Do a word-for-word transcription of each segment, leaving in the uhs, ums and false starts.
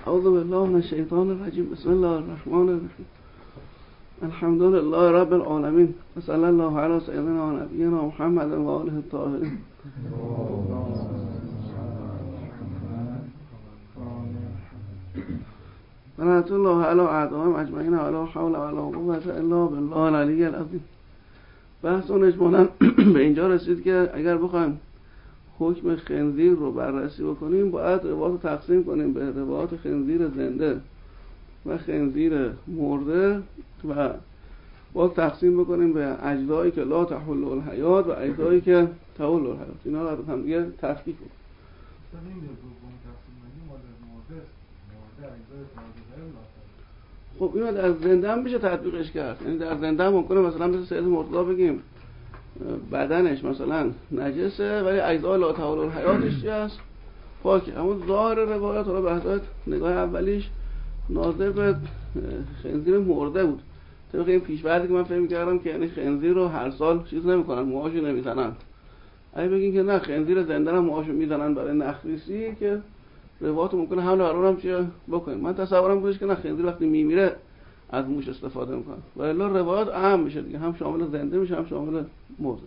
اعوذ بالله من الشیطان الرجیم. بسم الله الرحمن الرحیم. الحمد لله رب العالمین و صلی الله علی سیدنا و نبینا محمد و آله الطاهرین. رحمت الله علی اعدائهم اجمعین و لا حول و لا قوة الا بالله العلی العظیم. بحثون اجمالاً به اینجا رسید که اگر بخوایم حکم خنزیر رو بررسی بکنیم باید روایات رو تقسیم کنیم به روایات خنزیر زنده و خنزیر مرده و باید تقسیم بکنیم به اجزایی که لا تحل الحیات و اجزایی که تحل الحیات. اینا رو هم دیگه تفکیک کنیم. خب اینو در زنده هم میشه تطبیقش کرد. یعنی در زنده هم ممکنه مثلا مثل سید مرتضی بگیم بدنش مثلا نجسه ولی اجزای لا تحل الحیاتش چی هست؟ پاکه. اما ظاهر روایات رو بحثات نگاه اولیش ناظر به خنزیر مرده بود. طبق این پیش‌فرضی که من فکر می‌کردم که یعنی خنزیر رو هر سال چیز نمی‌کنن، موهاشو نمی‌زنن. اگه بگین که نه خنزیر زنده رو موهاشو می‌زنن برای نخریسی که روایات ممکنه حمل بر اونم چیه بکنیم. من تصورم بودش که نه خنزیر وقتی میمیره از موش استفاده می‌کنن. ولی روایات عام میشه دیگه، هم شامل زنده میشه هم شامل مرده.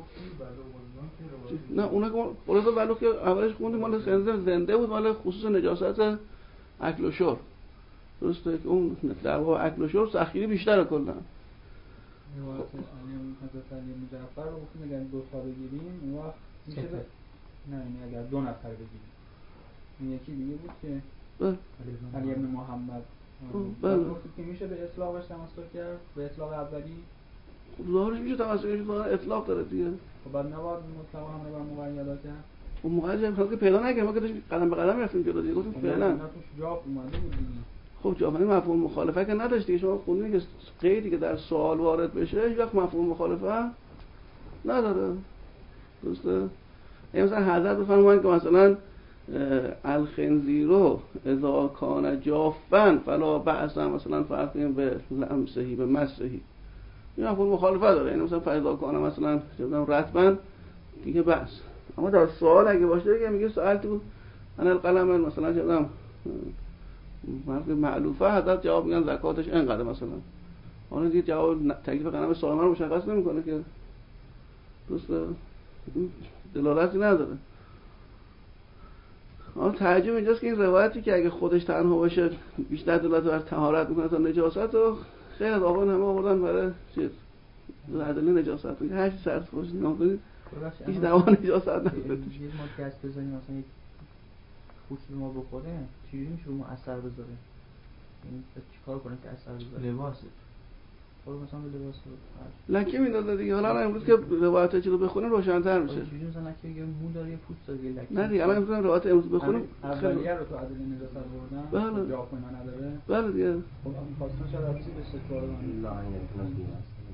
نه اونا که خلاصه ولو که اولش خوندیم مال خنزیر زنده بود، مال خصوص نجاست اکل و شرب. درسته که اون در واقع اکل و شرب سخیری بیشتره کلا. روایت علی حضرت علی مجعفر رو گفتیم اگر دو تا بگیریم اون وقت میشه به نه یعنی اگر دو نفر بگیریم این یکی دیگه بود که علی ابن محمد بله گفتیم که میشه به اطلاقش تمسک کرد به اطلاق اولی. خب ظاهرش میشه تمسک کرد، اطلاق داره دیگه. خب بعد نباید مطلق هم رو بر مقیدات کرد. اون مقیدات هم که پیدا نکردیم، ما که داشتیم قدم به قدم رفتیم جلو دیگه گفتیم فعلا توش جواب اومده بود دیگه. خب جواب مفهوم مخالفه که نداشت دیگه. شما خوندین که قیدی که در سوال وارد بشه هیچ وقت مفهوم مخالفه نداره. درسته؟ مثلا حضرت بفرمایید که مثلا الخنزیرو اذا کان جافن فلا بأس مثلا فرقیم به لمسهی به مسهی. این مفهوم مخالفه داره. یعنی مثلا فاذا کان مثلا چه رطبا دیگه بس. اما در سوال اگه باشه که میگه سوال تو انا القلم مثلا چه میگم مرد معلوفه حضرت جواب میگن زکاتش اینقدر مثلا. اون دیگه جواب تکلیف قلم سالمه رو مشخص نمیکنه که درسته دلالتی نداره. اما تعجب اینجاست که این روایتی که اگه خودش تنها باشه بیشتر دلالت بر طهارت میکنه تا نجاست و خیلی از آقایان همه آوردن برای چیز عدل نجاست. هر چی سرد باشه نکنید هیچ دوا نجاست نداره. یه ما گاز بزنیم مثلا یک خوشی ما بخوره چجوری میشه رو ما اثر بذاره؟ یعنی چیکار کنه که اثر بذاره؟ لباسه. خب مثلا به لباس لکه میندازه دیگه. حالا امروز که روایت چیزو بخونیم روشن‌تر میشه. چجوری مثلا لکه یه مو داره یه پوست داره یه لکه. نه دیگه الان امروز روایت امروز بخونیم اولیه رو تو عدل نجاست آوردن. بله. جا کنه نداره. بله دیگه. خب خاصه شاید رابطه به ستوار من. لا این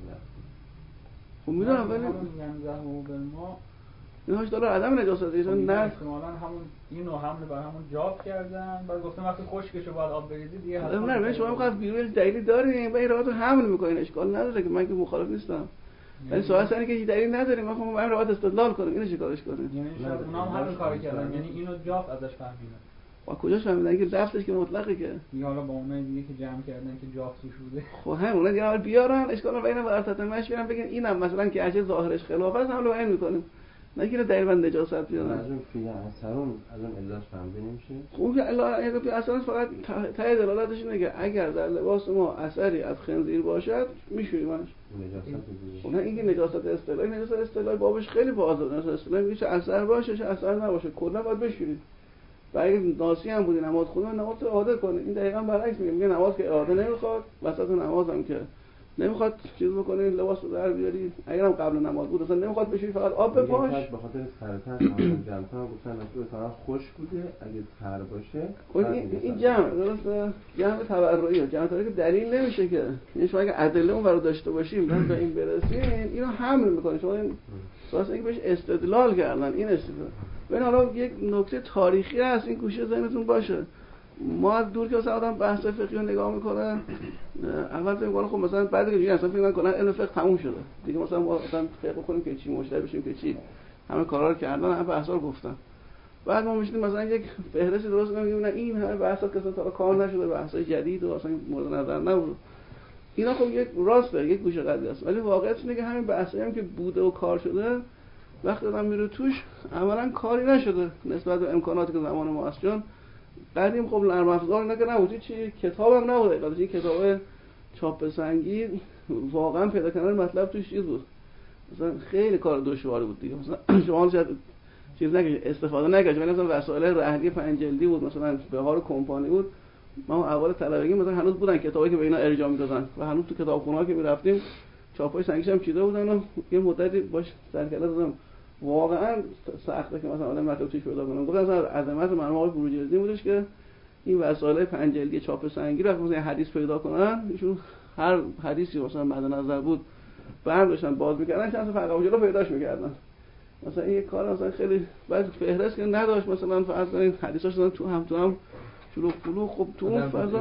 خب میدونم ولی میگن زهو به ما اینهاش داره عدم نجاست دیگه. نه احتمالاً همون اینو حمل بر همون جاب کردن بعد گفتم وقتی خشکشو باید آب بریزی دیگه حتما. نه نه شما میخواید بیرون دلیلی دارین و این روایت رو حمل میکنین اشکال نداره که من که مخالف نیستم. ولی سوال اینه که هیچ دلیلی نداریم ما خودمون با این روایت استدلال کنیم. اینو چیکارش کنیم؟ یعنی شاید اونها هم همین کارو کردن. یعنی اینو جاف ازش فهمیدن. با کجاش فهمیدن که لفظش که مطلقه که یا حالا با اونای دیگه که جمع کردن که جاف توش بوده. خب همونا دیگه اول بیارن اشکال نداره. اینا واسط مش بیارن بگن اینم مثلا که اجه ظاهرش خلاف است حمل بیان میکنیم. نگیره دلیل بند نجاست بیارن. از اون فی اثرون از اون علت فهمیده نمیشه. خب که الله اگه فی اثرش فقط ته دلالتش اینه که اگر در لباس ما اثری از خنزیر باشد میشوریمش. نجاست دیگه. اون اینکه نجاست اصطلاحی نجاست اصطلاحی بابش خیلی واضحه. نجاست اصطلاحی میگه چه اثر باشه چه اثر نباشه کلا باید بشورید. و اگه ناسی هم بودی نماز خوندن نماز رو اعاده کنه. این دقیقاً برعکس میگه. میگه نماز که اعاده نمیخواد وسط نماز هم که نمیخواد چیز بکنی لباس رو در بیاری. اگرم قبل نماز بود اصلا نمیخواد بشوری فقط آب بپاش. به خاطر سرطان جمع ها گفتن مثلا طرف خشک بوده اگه تر باشه. این این جمع درسته جمع تبرعیه. جمع تبرعی که دلیل نمیشه که. یعنی شما اگه ادله اون رو داشته باشیم بعد به این برسیم اینو حمل میکنه. شما این واسه اینکه بهش استدلال کردن این استدلال. ببین حالا یک نکته تاریخی هست این گوشه ذهنتون باشه. ما از دور که مثلا آدم بحث فقهی رو نگاه میکنه اول فکر میکنه خب مثلا بعد که دیگه اصلا فکر میکنن علم فقه تموم شده دیگه مثلا ما مثلا فقه بکنیم که چی مشتری بشیم که چی همه کارا رو کردن همه بحثا رو گفتن. بعد ما میشیم مثلا یک فهرستی درست کنیم میگیم نه این همه بحثا که اصلا کار نشده، بحثای جدید و اصلا مورد نظر نبود. اینا خب یک راسته، یک گوشه قضیه است، ولی واقعیت اینه که همین بحثایی هم که بوده و کار شده وقتی آدم میره توش عملاً کاری نشده نسبت به امکاناتی که زمان ما هست. چون قدیم خب نرم افزار اینا که نبود، چی کتابم نبود، قضیه کتاب چاپ سنگی واقعا پیدا کردن مطلب توش چیز بود، مثلا خیلی کار دشواری بود دیگه. مثلا شما شاید چیز نگید استفاده نگید، ولی مثلا وسایل رهنی پنج جلدی بود، مثلا بهار کمپانی بود. ما اول طلبگی مثلا هنوز بودن کتابایی که به اینا ارجاع میدادن و هنوز تو کتابخونه‌ها که میرفتیم چاپای سنگیش هم چیده بودن و یه مدتی باش سرکله دادم. واقعا سخته که مثلا آدم مطلب توش پیدا کنه. گفتم مثلا عظمت مرحوم آقای بروجردی بودش که این وسایل پنج جلدی چاپ سنگی رو مثلا حدیث پیدا کنن، ایشون هر حدیثی مثلا مد نظر بود برام داشتن باز میکردن، چند تا فرق جلو پیداش میکردن. مثلا این کار مثلا خیلی بعد فهرست که نداشت، مثلا فرض کنید حدیثاش تو هم تو هم شلوغ پلوغ. خب تو اون فضا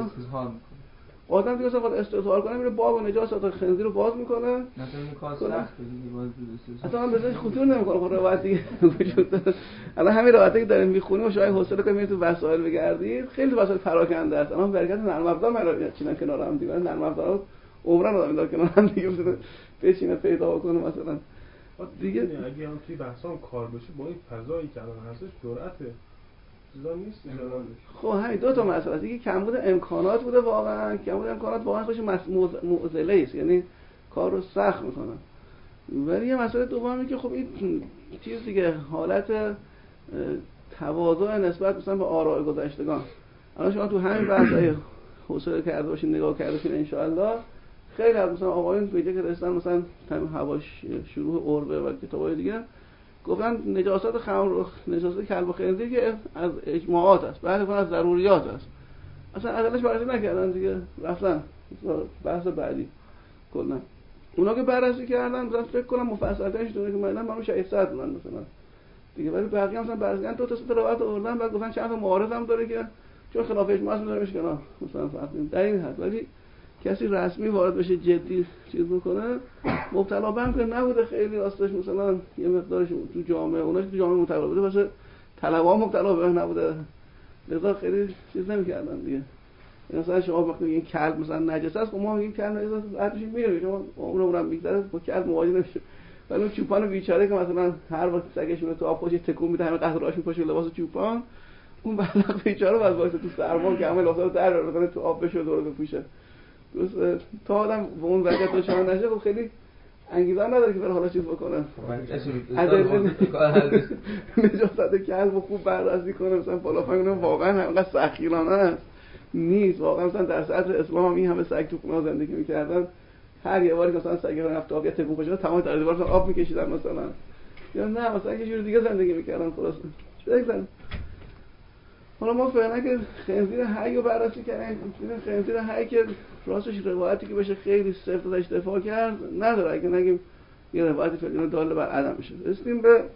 آدم دیگه مثلا استظهار کنه میره باب و نجاست خنزیر رو باز میکنه، مثلا این کار سخته دیگه باز اصلا من بزنش خطور نمیکنه. خب روایت دیگه وجود داره. الان همین روایتی که داریم میخونیم و شاید حوصله کنید تو وسایل بگردید خیلی وسایل پراکنده است. الان برکت نرم افزار من چینا کنار هم دیگه، نرم افزار عمرن آدم داره کنار هم دیگه بزنه بچینه پیدا کنه مثلا دیگه. اگه هم توی بحثام کار بشه با این فضایی که الان هستش جرأته چیزا نیست جلال. خب همین دو تا مسئله است. یکی کمبود امکانات بوده، واقعا کمبود امکانات واقعا خودش معضله است، یعنی کار رو سخت میکنه. ولی یه مسئله دومی که خب این چیز دیگه حالت تواضع نسبت مثلا به آراء گذشتگان. الان شما تو همین بحثای حوصله کرده باشین نگاه کرده باشین ان شاء الله خیلی از مثلا آقایون توی که رسیدن مثلا همین هواش شروع عربه و کتابای دیگه گفتن نجاست خمر نجاست کلب و خنزیر که از اجماعات است، بعد از ضروریات است، اصلا ازش بررسی نکردن دیگه، رفتن بحث بعدی. کلا اونا که بررسی کردن مثلا فکر کنم مفصل‌ترش دونه که من من شاید صد من مثلا دیگه، ولی بقیه مثلا بررسی کردن دو تا سه تا روایت آوردن، بعد گفتن چند تا معارض هم داره که چون خلاف اجماع است میذارمش کنار مثلا فرض در این حد. ولی کسی رسمی وارد بشه جدی چیز میکنه مبتلا به هم که نبوده، خیلی راستش مثلا یه مقدارش تو جامعه اوناش تو جامعه مبتلا بوده، واسه طلبه‌ها مبتلا به هم نبوده، لذا خیلی چیز نمی‌کردن دیگه. مثلا شما وقتی میگین کلب مثلا نجس است، ما میگیم کلب نجس است، بعدش میره شما عمرم میگذره با کلب مواجه نمیشه. ولی اون چوپان بیچاره که مثلا هر وقت سگش میره تو آب پاش تکون میده همه قطراش میپاشه لباس چوپان، اون بلق بیچاره بعد واسه تو سرما که همه لباسا در بره تو آب بشه دور بپوشه. درست تا آدم به اون وضعیت دچار نشه خب خیلی انگیزه نداره که بره حالا چیز بکنه. نجاست کلب خوب بررسی کنه مثلا بالا پایین واقعا همینقدر سخیرانه است نیست. واقعا مثلا در سطح اسلام هم این همه سگ تو خونه زندگی میکردن، هر یه باری مثلا سگ رو رفت آب یا تکون بشه تمام در دیوار آب میکشیدن مثلا، یا نه مثلا یه جور دیگه زندگی میکردن خلاص. بگذاریم حالا ما فعلا که خنزیر حی رو بررسی کردیم، خنزیر حی که راستش روایتی که بشه خیلی سفت ازش دفاع کرد نداره، اگه نگیم یه روایتی فعلا داله بر عدم میشه. رسیدیم به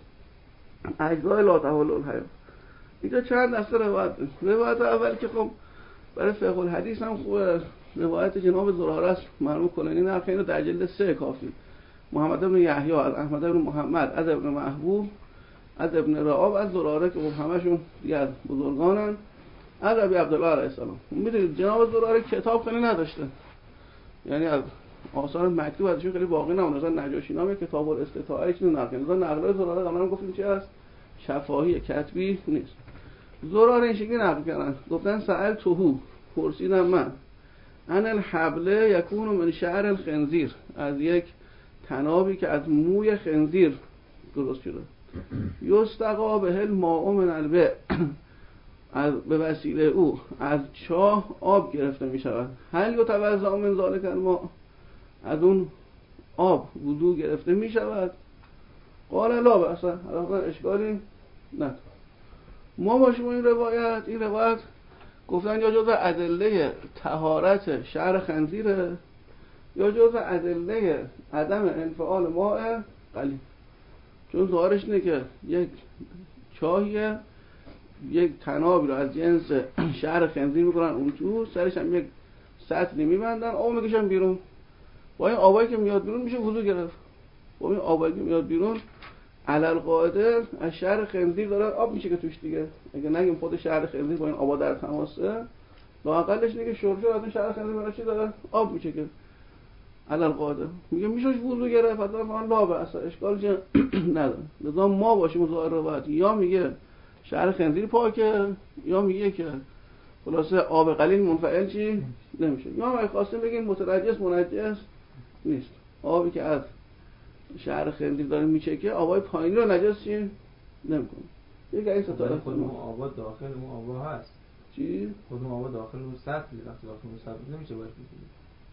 اجزای لا تحول الحیات. اینجا چند دسته روایت. روایت اول که خب برای فقه الحدیث هم خوبه، روایت جناب زراره است، مرحوم کلینی نقل اینو در جلد سه کافی. محمد بن یحیی از احمد بن محمد از ابن محبوب از ابن رعاب از زراره که خب همشون دیگه از بزرگانن، از ابی عبدالله علیه السلام. میدونید جناب زراره کتاب خیلی نداشته، یعنی از آثار مکتوب ازشون خیلی باقی نمونده. مثلا نجاشی نام کتاب الاستطاعه چیزی نقل کرده. مثلا نقلای زراره قبلا هم گفتیم چی است، شفاهی کتبی نیست. زراره این شکلی نقل کردن، گفتن سأل توهو پرسیدم من ان الحبل یکون من شعر الخنزیر، از یک تنابی که از موی خنزیر درست شده، یستقا به الماء من البئر، از به وسیله او از چاه آب گرفته می شود. هل یتوضا من ذلک الماء، از اون آب وضو گرفته می شود؟ قال لا بأس، اصلا اشکالی نه. ما با شما این روایت این روایت گفتن یا جزء ادله طهارت شعر خنزیره یا جزء ادله عدم انفعال ماء قلیل، چون ظاهرش اینه که یک چاهیه یک تنابی رو از جنس شعر خنزیر میکنن اون تو، سرش هم یک سطلی میبندن، آب میکشن بیرون، با این آبایی که میاد بیرون میشه وضو گرفت. با این آبایی که میاد بیرون علل قاعده از شهر خنزیر داره آب میشه که توش دیگه. اگه نگیم خود شهر خنزیر با این آبا در تماسه، لااقلش دیگه شرشور از این شهر خنزیر برای چی داره آب میشه که علل قاعده میگه میشوش وضو گرفت حتی فلان لا بأس اشکال چه نداره. لذا ما باشیم ظاهر روایت یا میگه شهر خنزیر پاکه یا میگه که خلاصه آب قلیل منفعل چی نمیشه، یا ما خواستیم بگیم متنجس منجس نیست. آبی که از شهر خنزیر داره میچکه آبای پایینی رو نجس چی نمیکنه. یک این ستاره خود اون آب داخل اون آب هست چی؟ خود اون آب داخل اون سطح وقتی داخل اون سطح نمیشه باش بگیری.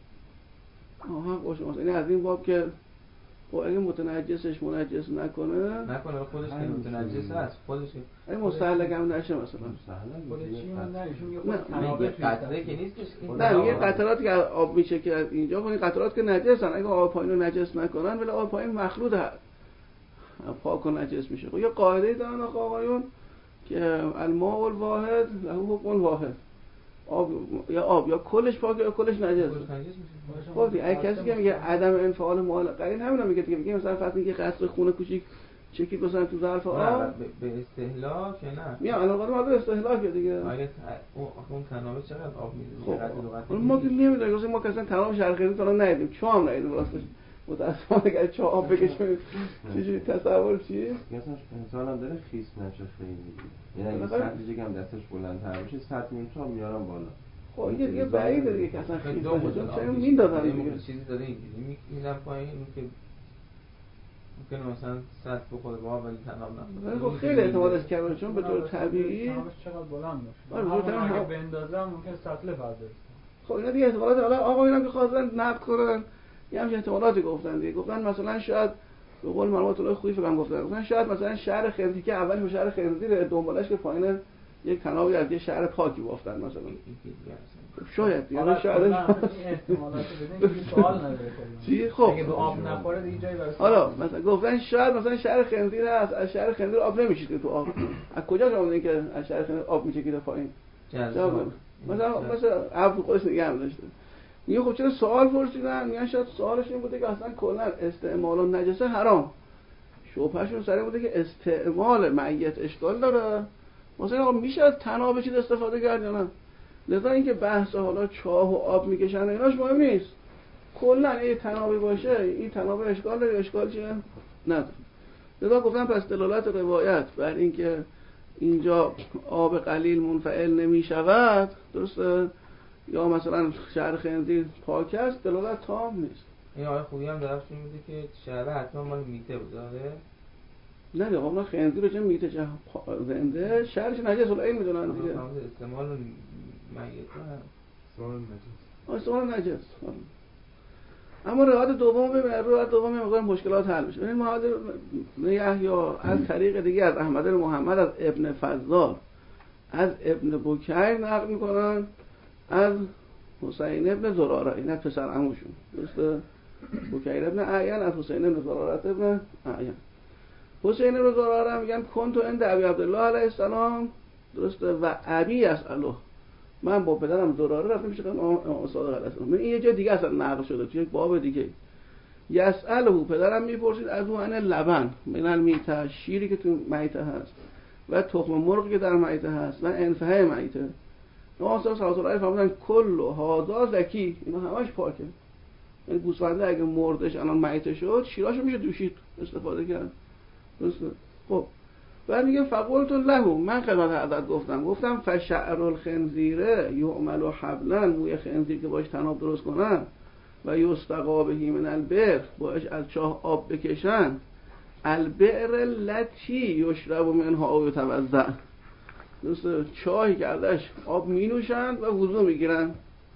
آها باشه مثلا این از این باب که خب اگه متنجسش منجس نکنه نکنه خودش که متنجس هست خودش این مستهلک هم نشه مثلا خودش چی من نه ایشون میگه خود تنابه قطره که نیستش نه میگه قطراتی که آب میشه که از اینجا کنی قطرات که نجسن اگه آب پایین رو نجس نکنن ولی آب پایین مخلوط هست پاک و نجس میشه. خب یه قاعده دارن آقایون که الماء الواحد له حکم واحد، آب یا آب یا کلش پاک یا کلش نجس. خب دیگه کسی که میگه عدم انفعال مال قلیل همین میگه دیگه میگه مثلا فرض میگه قطره خون کوچیک چکید مثلا تو ظرف آب به استهلاک یا نه میام الان قضیه به استهلاک دیگه آیا اون تنابه چقدر آب میده خب ما که نمیدونیم ما کلا تمام شرخی تا الان ندیدیم چه هم ندیدیم راستش متأسفانه اگر چه آب بکشیم چجوری تصور چی مثلا انسان هم داره خیس نشه خیلی یعنی سطح جگم دستش بلندتر باشه سطح نیم تا میارم بالا. خب این دیگه بعیده دیگه که اصلا خیلی چرا میندازن دیگه چیزی داره اینجوری میدم پایین که ممکنه مثلا سطح بخوره با ولی تناب نخوره. خب خیلی احتمالش کمه چون به طور طبیعی تنابش چقدر بلند باشه آره همون اگه بندازم ممکنه سطل فرده. خب اینا دیگه احتمالات حالا آقا اینا که خواستن نقد کنن یه همچین احتمالاتی گفتن دیگه گفتن مثلا شاید به قول مرحوم الله خویی فکر گفتن گفتن شاید مثلا شهر خنزیر که اولش به شهر خنزیر دنبالش که پایین یک تنابی از یه شهر پاکی گفتن مثلا شاید یعنی شاید احتمالات بدین که سوال نداره چی خب اگه به آب نخوره دیگه جایی برای حالا مثلا گفتن شاید مثلا شهر خنزیر هست از شهر خنزیر آب نمیشید تو آب از کجا شما میگین که از شهر خنزیر آب میشه که پایین مثلا مثلا آب خودش نگه هم داشته میگه خب چرا سوال پرسیدن میگن شاید سوالش این بوده که اصلا کلا استعمال و نجسه حرام شبههشون سر بوده که استعمال میت اشکال داره مثلا آقا میشه از تناب چیز استفاده کرد یا نه. لذا اینکه بحث حالا چاه و آب میکشن ایناش مهم نیست کلا این تنابی باشه این تناب اشکال داره اشکال چیه نداره. لذا گفتم پس دلالت روایت بر اینکه اینجا آب قلیل منفعل نمیشود درسته یا مثلا شهر خنزیر پاک است دلالت تام نیست. این آیه خوبی هم درست میگه که شهر حتما مال میته بود داره نه دیگه اونا خنزیر رو چه میته چه زنده شهرش نجس ولی این میدونن دیگه استعمال میت نه استعمال نجس. اما روایت دوم ببین روایت دوم مقدار مشکلات حل میشه. این معاذ یحیی از طریق دیگه از احمد بن محمد از ابن فضال از ابن بکیر نقل میکنن از حسین ابن زراره این از پسر عموشون درسته بکیر ابن اعین از حسین ابن زراره ابن اعین. حسین ابن زراره میگن کنتو عند ابی عبدالله علیه السلام درسته و ابی یسأله من با پدرم زراره رفتم پیش امام صادق علیه السلام. این یه جای دیگه اصلا نقل شده توی یک باب دیگه یسأله پدرم میپرسید از اون لبن من المیته شیری که تو میته هست و تخم مرغی که در میته هست و انفعه میته امام صادق صلی الله علیه و آله فرمودن کل هذا زکی اینا همش پاکه. یعنی گوسفنده اگه مردش الان میته شد شیراشو میشه دوشید استفاده کرد درسته. خب بعد میگه فقلت له من خدمت حضرت گفتم گفتم فشعر الخنزیره یعمل حبلا موی خنزیر که باش تناب درست کنن و یستقا بهی من البئر باش از چاه آب بکشن البئر التي یشرب منها او یتوضا درسته چاهی که ازش آب می نوشن و وضو میگیرن.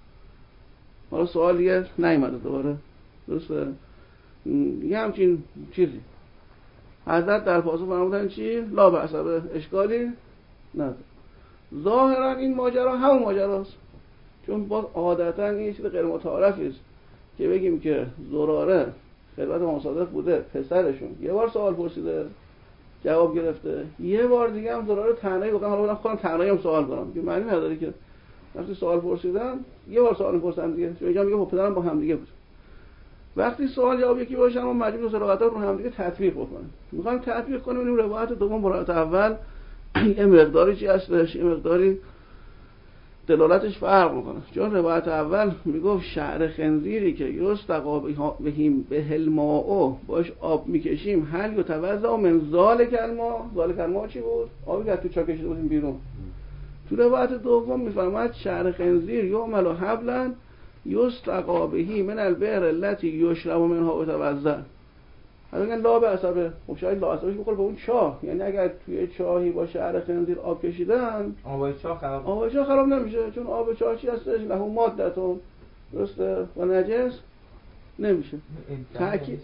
حالا سوالیه نیومده دوباره درسته یه همچین چیزی حضرت در پاسخ فرمودن چی؟ لا بأس به اشکالی نداره. ظاهرا این ماجرا همون ماجراست چون باز عادتا این چیز غیر متعارفی است که بگیم که زراره خدمت امام صادق بوده پسرشون یه بار سوال پرسیده جواب گرفته یه بار دیگه هم زراره تنهایی گفتم حالا خودم تنهایی هم سوال کنم که معنی نداره که وقتی سوال پرسیدن یه بار سوال پرسیدن دیگه چون اینجا میگه با پدرم با هم دیگه بود. وقتی سوال جواب یکی باشه ما مجبور روایت‌ها رو هم دیگه تطبیق بکنیم. می‌خوایم تطبیق کنیم این روایت دوم روایت اول یه مقداری چی هستش، یه مقداری دلالتش فرق میکنه. چون روایت اول میگفت شعر خنزیری که یستقا بهیم به الماء باش آب میکشیم هل یتوضا من ذالک الماء. ذالک الماء چی بود؟ آبی که تو چا کشیده بودیم بیرون. تو روایت دوم میفرماید شعر خنزیر یعمل حبلا یستقا بهی من البئر التي یشرب منها و یتوضا. حالا میگن لا بأسه. خب شاید لا بأسه بخوره به اون چاه، یعنی اگر توی چاهی با شعر خنزیر آب کشیدن آب چاه خراب آب چاه خراب نمیشه، چون آب چاه چی هستش؟ له مادتون، درسته، و نجس نمیشه. تاکید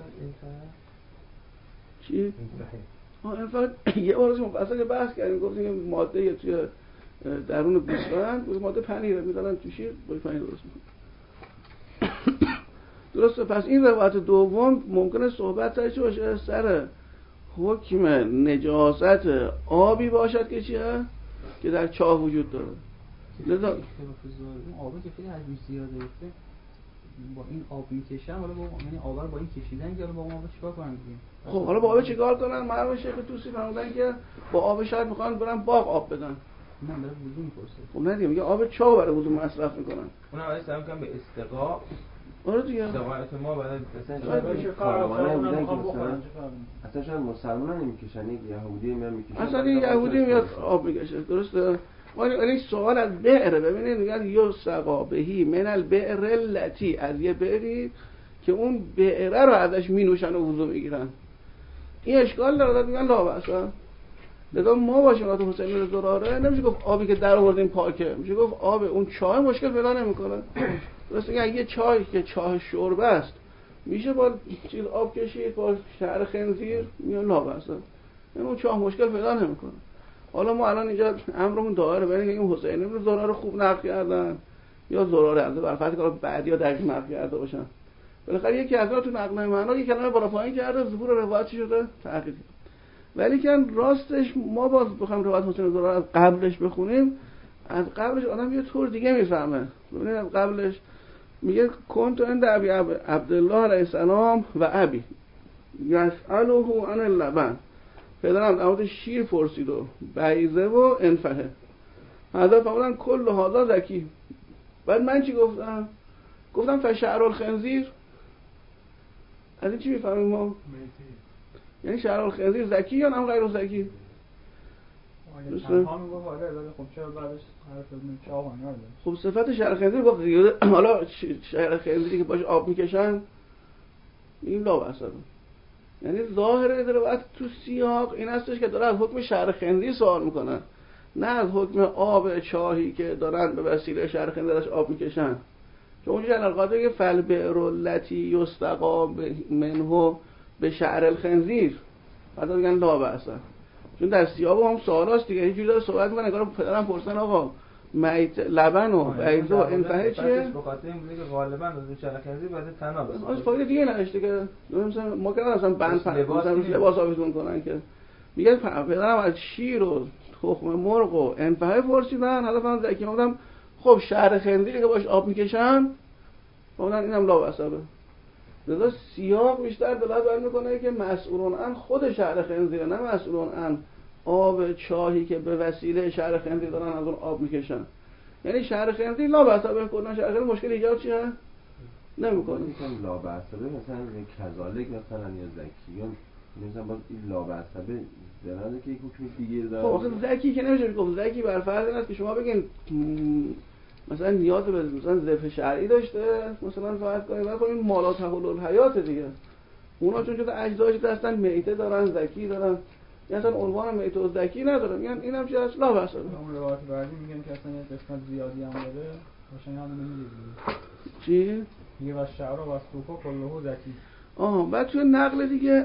چی؟ آه این فقط یه بار مفصل بحث کردیم، گفتیم ماده توی درون گوسفند ماده پنیره میذارن تو شیر با پنیر درست میکنن. درسته. پس این روایت دوم ممکنه صحبت سرش باشه سر حکم نجاست آبی باشد که چیه؟ که در چاه وجود داره. لذا آبی که خیلی حجمش زیاده است با این آب میکشن، حالا با یعنی آب رو با این کشیدن که با آب چیکار کنن دیگه؟ خب حالا با آب چیکار کنن؟ مرحوم شیخ توسی فرمودن که با آب شاید میخوان برن باغ آب بدن. نه برای وضو میپرسه. خب نه دیگه میگه آب چاه برای وضو مصرف میکنن. اونم ولی سعی میکنن به استقا. آره دیگه. استقامت ما برای مثلا کاروانه میدن که مثلا اصلا شاید مسلمان نمیکشن، یک یهودی میاد میکشن. اصلا این یهودی میاد آب میکشه، درسته؟ ولی سوال از بئر، ببینید میگن یسقا بهی من البئر التی، از یه بئری که اون بئر رو ازش مینوشن و وضو میگیرن. این اشکال داره، میگن لا بأسه. لذا ما باشیم وقتی حسین زراره نمیشه گفت آبی که در آوردیم پاکه، میشه گفت آب اون چاه مشکل پیدا نمیکنه. درسته که یه چای که چاه شربه است میشه با چیز آب کشید با شعر خنزیر، میگن لا بأسه، این اون چاه مشکل پیدا نمیکنه. حالا ما الان اینجا امرمون داره ببینید که این حسین ابن زراره خوب نقل کردن یا زراره از برفت که بعدیا دقیق نقل کرده باشن. بالاخره یکی از اونها تو نقل معنا یک کلمه بالا پایین کرده، ظهور روایت چی شده؟ تحقیق. ولی که راستش ما باز بخوایم روایت حسین زراره از قبلش بخونیم، از قبلش آدم یه طور دیگه میفهمه. ببینید از قبلش میگه کنت عند ابی عبدالله علیه السلام و ابی یسأله عن اللبن. پدرم در مورد شیر پرسید و بیضه و انفهه. حضرت فرمودن کل هذا زکی. بعد من چی گفتم؟ گفتم فشعر الخنزیر. از این چی میفهمیم ما؟ یعنی شعر الخنزیر زکی یا نه غیر زکی؟ تنها میگفت آره، ولی خب چرا بعدش حرف چاه نداره؟ خب صفت شعر خنزیر گفت دیگه. حالا شعر خنزیری که باش آب میکشن این لا بأسه. یعنی ظاهر روایت تو سیاق این هستش که داره از حکم شعر خنزیر سوال میکنن، نه از حکم آب چاهی که دارن به وسیله شعر خنزیرش آب میکشن. چون اونجا القاضی میگه فالبئر التی یستقا منه به شعر الخنزیر، بعد میگن لا بأسه. چون در سیاق هم سوالاست دیگه، یه جوری داره صحبت میکنه انگار پدرم پرسن آقا میت لبن و بیضه و انفهه چیه؟ به خاطر این بوده که غالبا از شعر خنزیر بعد تناب است. آش فایده دیگه نوشته که مثلا ما که اصلا بند مثلا لباس آویزون کنن که میگه پدرم از شیر و تخم مرغ و انفهه پرسیدن، حالا من زکی بودم خب شعر خنزیری که باش آب میکشن گفتن اینم لا بأسه. لذا سیاق بیشتر دلالت بر میکنه که مسئولون عن خود شعر خنزیر، نه مسئولون عن آب چاهی که به وسیله شعر خنزیر دارن از اون آب میکشن. یعنی شعر خنزیر لا بأسه بکنن، شعر خنزیر مشکل ایجاد چیه؟ نمیکنه. مثلا لا بأسه مثلا کذالک مثلا یا زکیون مثلا باز این لا بأسه درنده که یک حکم دیگه داره. خب آخه زکی که نمیشه گفت. زکی بر فرض این است که شما بگین مثلا نیاز به مثلا ذبح شرعی داشته، مثلا فرض کنید ولی خب این مالا تحول الحیات دیگه، اونا چون جدا اجزاش هستن میته دارن زکی دارن، یا اصلا عنوان میته و زکی ندارن، میگن اینم چیه است لا بأسه. اون روایت بعدی میگن که اصلا یه قسمت زیادی هم داره روشن هم نمیگه چی؟ میگه و شعر و سوفا کله زکی. آها بعد توی نقل دیگه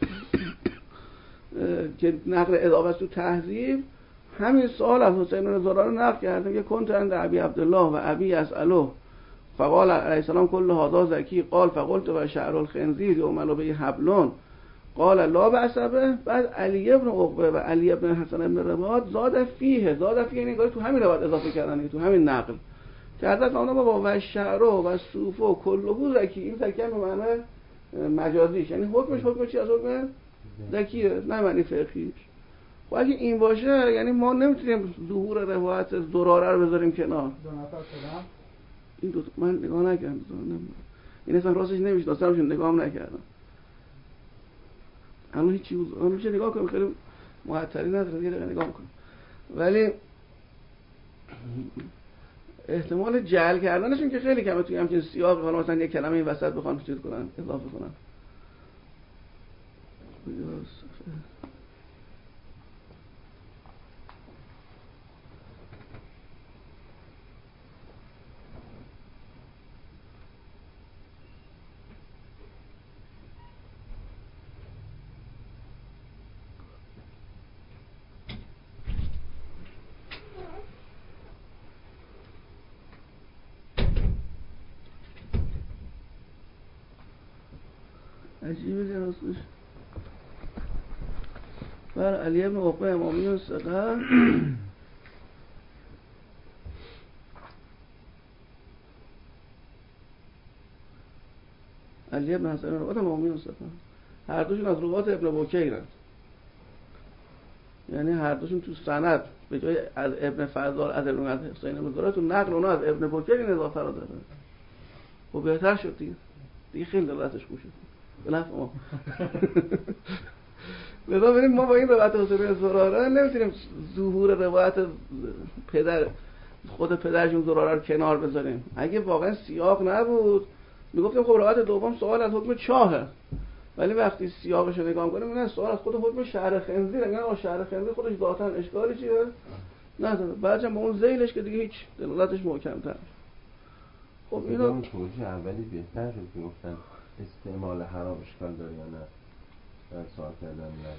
که نقل اضافه تو تهذیب همین سوال از حسین بن زراره نقل کرده که کنت عند ابی عبدالله و ابی یسأله فقال علیه السلام کل هذا زکی قال فقلت و شعر الخنزیر یعمل به حبلون قال لا بأس به. بعد علی ابن عقبه و علی ابن حسن ابن رباط زاد فیه، زاد فیه یعنی تو همین روایت اضافه کردن، تو همین نقل که حضرت فرمودن با و شعر و صوف و کله زکی، این زکی به معنی مجازیش، یعنی حکمش حکم چی از حکم زکیه، نه معنی فقهیش. خب اگه این باشه یعنی ما نمیتونیم ظهور روایت زراره رو بذاریم کنار. دو نفر شدم این دو من نگاه نکردم، این اصلا راستش نمیشناسمشون، نگاه هم نکردم. الان هیچی بود، الان میشه نگاه کنم، خیلی معطلی نداره، یه دقیقه نگاه کنم. ولی احتمال جعل کردنشون که خیلی کمه توی همچین سیاق، حالا مثلا یه کلمه این وسط بخوان چیز کنن، اضافه کنن. عجیبه جناسوش بر علی ابن عقبه امامی و ثقه علی ابن حسن روات امامی و ثقه، هر دوشون از روات ابن بکیرند، یعنی هر دوشون تو سند به جای از ابن فضال از ابن حسین مزاره تو نقل اونا از ابن بکیر این اضافه رو داره. خب بهتر شد دیگه، دیگه خیلی دلتش خوشه به نفع ما. لذا ببینیم ما با این روایت حسین زراره نمیتونیم ظهور روایت پدر خود پدرشون زراره رو کنار بذاریم. اگه واقعا سیاق نبود میگفتیم خب روایت دوم سوال از حکم چاهه، ولی وقتی سیاقش رو نگاه کنیم میگن سوال از خود حکم شهر خنزیره، میگن آ شهر خنزیر خودش ذاتاً اشکالی چیه نداره، بعدش با اون ذیلش که دیگه هیچ دلالتش محکم‌تر. خب اینا اون توجیه اولی بهتر شد که گفتن استعمال حرام اشکال داره یا نه، بعد سوال کردن نه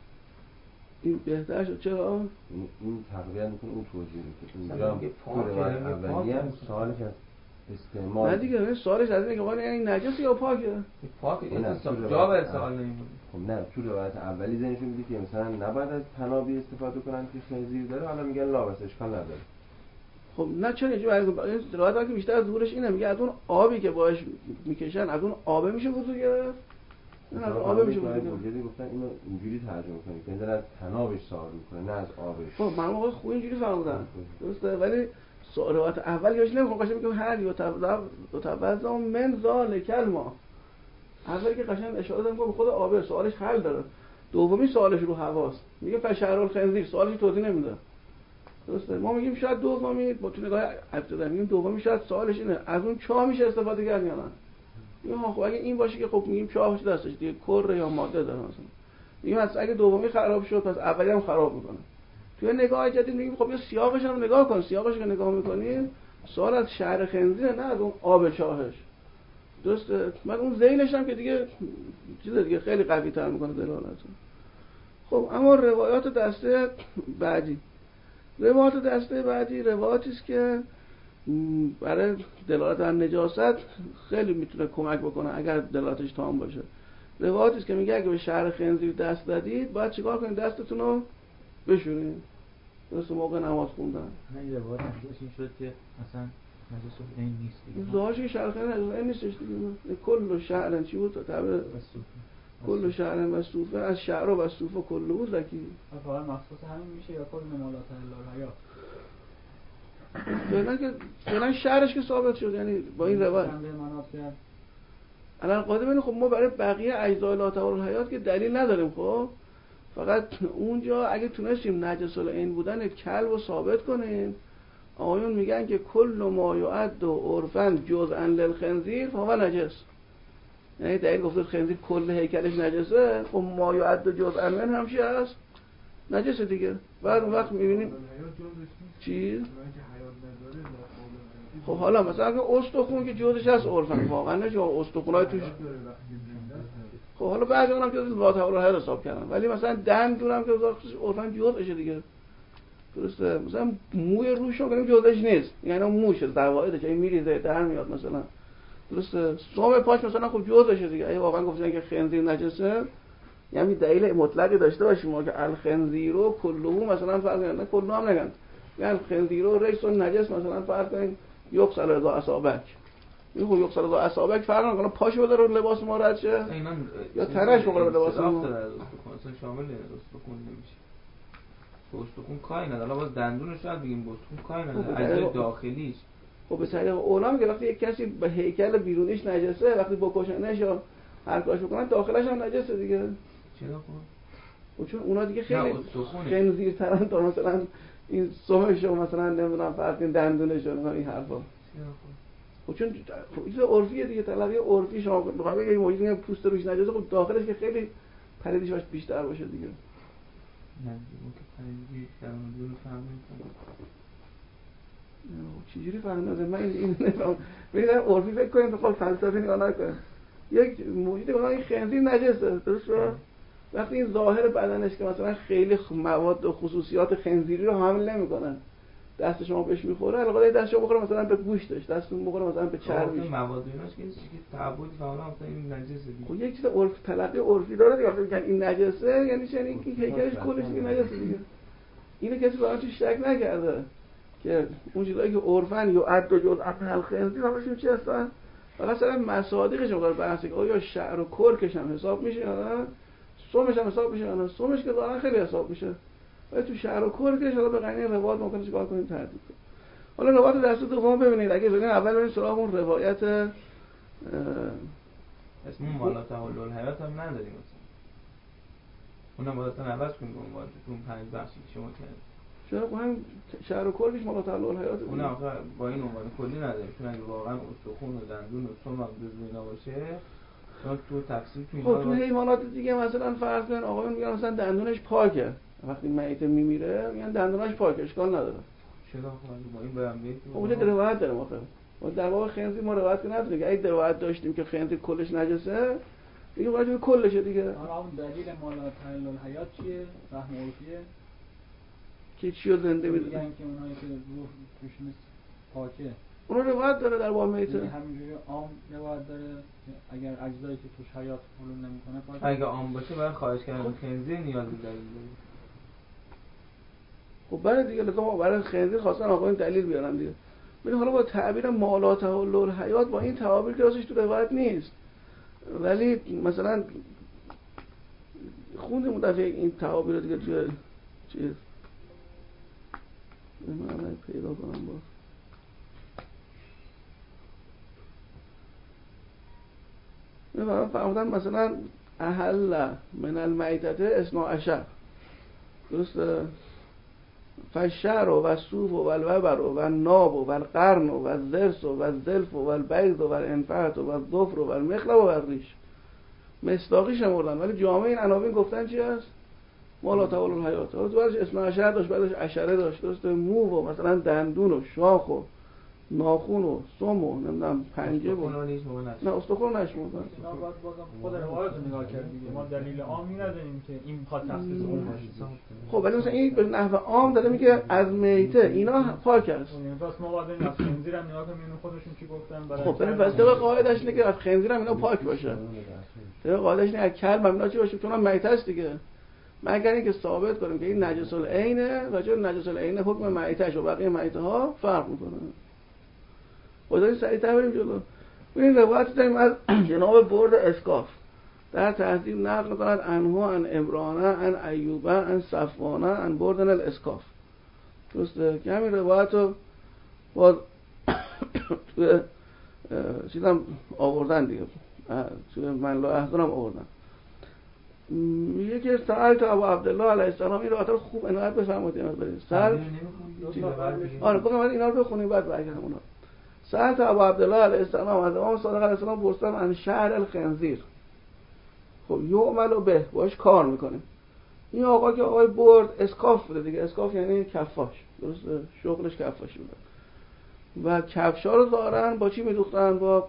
این بهتر شد. چرا؟ این, این تقریبا میکنه اون توجیه رو که اینجا تو روایت اولی هم سوالش از استعمال نه دیگه، این سوالش از اینه که آقا این نجس یا پاکه؟ پاکه، این جا به سوال نمیمونه. خب نه تو روایت اولی ذهنشون میگه که مثلا نباید از تنابی استفاده کنن که خنزیر داره، حالا میگن لا بس اشکال نداره. خب نه چرا اینجوری این روایت که بیشتر از ظهورش اینه، میگه از اون آبی که باهاش میکشن از اون آبه میشه وضو گرفت، نه از آبه میشه وضو گرفت. گفتن اینو اینجوری ترجمه کنید که در از تنابش سوال میکنه نه از آبش. خب من موقع خوب اینجوری فهمیدم درسته، ولی روایت اول یهش نمیخوام قشنگ میگم هر یا تبذر من ذالک الماء، اولی که قشنگ اشاره دادم به خود آبه سوالش حل داره، دومی سوالش رو حواس میگه فشهر الخنزیر، سوالش توضیح نمیده درسته. ما میگیم شاید دومی با تو نگاه ابتدایی میگیم دومی شاید سوالش اینه از اون چاه میشه استفاده کرد یا نه. میگم خب اگه این باشه که خب میگیم چاهش دستش دیگه کره یا ماده داره مثلا، میگیم اگه دومی خراب شد پس اولی هم خراب میکنه. توی نگاه جدید میگیم خب یه سیاقش هم نگاه کن، سیاقش که نگاه میکنیم سوال از شهر خنزیر نه از اون آب چاهش درسته. من اون ذیلش هم که دیگه چیز دیگه خیلی قوی تر میکنه دلالت. خب اما روایات دسته بعدی، روایات دسته بعدی روایاتی است که برای دلالت بر نجاست خیلی میتونه کمک بکنه اگر دلالتش تام باشه. روایاتی است که میگه اگه به شهر خنزیر دست دادید باید چیکار کنید؟ دستتون رو بشورید درست موقع نماز خوندن. این روایت ازش این شد که مثلا نجس این نیست دیگه، ظاهرش که شهر خنزیر این نیستش دیگه. کل شهر چی بود تعبیر کل شهر و صوفه، از شهر و صوفه کل بود زکی. فقط مخصوص همین میشه یا کل ممالات الله حیات؟ فعلا که فعلا شهرش که ثابت شد، یعنی با این روایت الان قاعده ببین خب ما برای بقیه اجزای لا تعالی الحیات که دلیل نداریم. خب فقط اونجا اگه تونستیم نجس العین بودن کلب رو ثابت کنیم، آقایون میگن که کل ما یعد عرفا جزءا للخنزیر فهو نجس، یعنی دلیل گفته خنزیر کل هیکلش نجسه، خب ما یعد جزءا من هم چی هست؟ نجسه دیگه. بعد اون وقت میبینیم چی؟ خب حالا مثلا اگه استخون که جزش هست عرفا واقعا نه چون استخونای توش، خب حالا بعضی اونم که لا تعالی الحیات حساب کردن، ولی مثلا دندون هم که عرفا جزشه دیگه درسته. مثلا موی روش رو جزش نیست، یعنی موشه زوایدش این میریزه در میاد مثلا درسته. سوم پاش مثلا خب جزشه دیگه. اگه واقعا گفتن که خنزیر نجسه یعنی دلیل مطلقی داشته باشیم ما که الخنزیر و کله مثلا فرض کنیم، کله هم نگن یعنی خنزیر و رجس و نجس مثلا فرض کنیم یغسل اذا اصابک. این خب یغسل اذا اصابک فرق نمیکنه پاشو بذاره رو لباس ما رد شه یا ترش بخوره به لباس ما. اصلا شامل استخون نمیشه. استخون کاری نداره. باز دندونش شاید بگیم استخون کاری نداره. اجزای داخلیش. خب به طریق اونا میگه وقتی یک کسی به هیکل بیرونیش نجسه وقتی بکشنش یا هر کارش بکنن داخلش هم نجسه دیگه. چرا خب؟ چون اونا دیگه خیلی خنزیرترن تا مثلا این سمش و مثلا نمیدونم فرق این دندونش و این حرفا. خب چون چیز عرفیه دیگه طلبی عرفی شما بخوام بگم این موجودی پوست روش نجسه خب داخلش که خیلی پریدش باش بیشتر باشه دیگه. نه اون که پریدی در اون دور فهم نمی‌کنم. چجوری فهمیدم من این نفهم ببینم عرفی فکر کنیم بخوام فلسفی نگاه نکنم یک موجودی به این خنزیر نجسه درسته وقتی این ظاهر بدنش که مثلا خیلی مواد و خصوصیات خنزیری رو حامل نمیکنن دست شما بهش میخوره علاوه دست شما بخوره مثلا به گوشتش دستتون بخوره مثلا به چربیش مواد ایناش که تعبدی فعلا مثلا این نجسه دیگه خب یک چیز عرف تلقی عرفی داره دیگه وقتی میگن این نجسه یعنی چه این که هیکلش کلش دیگه نجسه دیگه اینو کسی واقعا شک نکرده که اون چیزایی که عرفن یا عد و جزء من الخنزیر همشون چی هستن فقط سر مصادیقش رو بحث که آیا شعر و کرکش هم حساب میشه یا نه سمش هم حساب میشه یا نه سمش که ظاهرا خیلی حساب میشه ولی تو شعر و کرکش حالا به قرینه روایت ممکنه چیکار کنیم تردید کنیم حالا روایت دست دوم ببینید اگه ببینید اول بریم سراغ اون روایت اسم مالا تحول الحیات هم نداریم مثلا اونم باید عوض کنیم به عنوان تو پنج بخشی که شما کردید چرا خب هم شعر و کرکش مالا تحول الحیات اون آخه با این عنوان کلی نداریم چون اگه واقعا استخوان و دندون و سم هم جزو اینا باشه چون تو تفسیر تو اینا خب تو حیوانات دیگه مثلا فرض کن آقایون میگن مثلا دندونش پاکه وقتی میت میمیره میگن دندونش پاکه اشکال نداره چرا خب با این بیان خب اونجا روایت داریم آخه ما در واقع خنزیر ما روایت نداریم اگه روایت داشتیم که خنزیر کلش نجسه دیگه باید کلشه دیگه حالا اون دلیل مالا تحلیل الحیات چیه فهم عرفیه که چیو زنده میدونن میگن که اونایی که روح توش نیست پاکه اون روایت داره در باب میته همینجوری عام روایت داره اگر اجزایی که توش حیات حلول نمیکنه پاکه اگه عام باشه برای خارج کردن خنزیر نیازی داره خب برای دیگه لطفا ما برای خنزیر خواستن آقایون دلیل بیارن دیگه ببین حالا با تعبیر مالا تحول الحیات با این تعابیر که راستش تو روایت نیست ولی مثلا خوندیم اون دفعه این تعابیر دیگه توی چیز من پیدا کنم باز من فرمودن مثلا احل من المیتت اثنا عشر درسته فالشعر و الصوف و الوبر و الناب و القرن و الضرس و الزلف و البیض و الانفعت و الظفر و المخلب و الریش مصداقی شمردن ولی جامعه این عناوین گفتن چی هست؟ مالا تحول الحیات حالا تو بعدش اثنا عشر داشت بعدش عشره داشت درسته مو و مثلا دندون و شاخ و ناخون و سم و نمیدونم پنجه و نه استخوان نشمردن اینا باید بازم خود روایت رو نگاه کرد دیگه ما دلیل عامی نداریم که این میخواد تخصیص اون باشه خب ولی مثلا این به نحو عام داره میگه از میته اینا پاک است پس ما باید از خنزیر هم نگاه کنیم خودشون چی گفتن خب ولی پس طبق قاعده‌اش اینه که از خنزیر هم اینا پاک باشه طبق قاعده‌اش اینه از کلب هم اینا چی باشه چون میته است دیگه مگر اینکه ثابت کنیم که این نجس العینه و چون نجس العینه حکم میته‌اش و بقیه میته ها فرق میکنه خدایی سریع‌تر بریم جلو این روایت داریم از جناب برد اسکاف در تهذیب نقل می‌کند انها ان عمرانه ان ایوبه ان صفوانه ان بردن الاسکاف درسته که همین روایت رو باز توی چیزم آوردن دیگه توی من لا احزن هم آوردن میگه که سأل تا ابو عبدالله علیه السلام این روایت رو خوب عنایت بفرمایید اینا برید سأل آره بگم اینا رو بخونیم بعد برگردیم اونا سألت ابو عبدالله علیه السلام از امام صادق علیه السلام پرسیدم عن شعر الخنزیر خب یعمل به باش کار میکنیم این آقا که آقای برد اسکاف بوده دیگه اسکاف یعنی کفاش درسته شغلش کفاشی بوده و کفشا رو ظاهرا با چی میدوختن با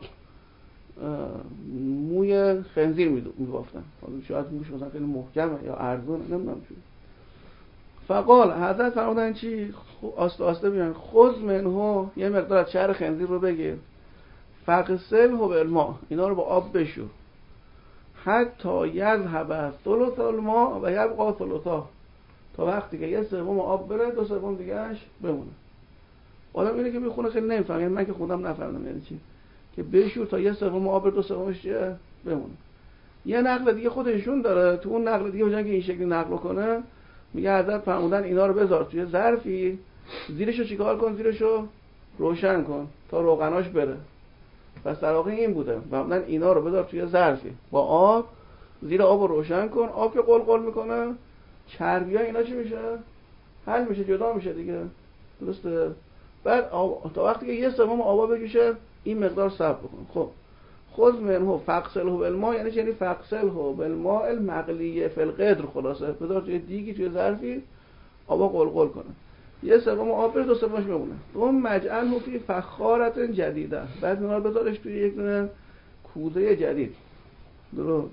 موی خنزیر میبافتن شاید موش مثلا خیلی محکمه یا ارزون نمیدونم چی فقال حضرت فرمودن چی آسته آسته بیان خذ منه یه مقدار از شعر خنزیر رو بگیر فغسله بالماء اینا رو با آب بشور حتی یذهب ثلث الماء و یبقى ثلثا تا وقتی که یه سوم آب بره دو سوم دیگه‌اش بمونه آدم اینه که میخونه خیلی نمیفهم، یعنی من که خوندم نفهمیدم یعنی چی، که بشور تا یه سوم آب دو سومش چیه بمونه. یه نقل دیگه خودشون داره، تو اون نقل دیگه بجن که این شکلی نقل کنه میگه حضرت فرمودن اینا رو بذار توی ظرفی، زیرشو چیکار کن، زیرشو روشن کن تا روغناش بره. پس در واقع این بوده، فرمودن اینا رو بذار توی ظرفی با آب، زیر آب رو روشن کن، آب که قلقل میکنه چربی ها اینا چی میشه؟ حل میشه، جدا میشه دیگه، درسته؟ بعد آب... تا وقتی که یه سوم آبا بکشه این مقدار صبر بکن. خب خذ منه فغسله بالماء، یعنی یعنی فغسله بالماء المغلی فی القدر، خلاصه بذار توی دیگی توی ظرفی آبا قلقل کنه، یه سوم آب بره، دو سومش بمونه. اون مجعله فی فخارة جدیده، بعد اونا رو بذارش توی یک دونه کوزه جدید، درست؟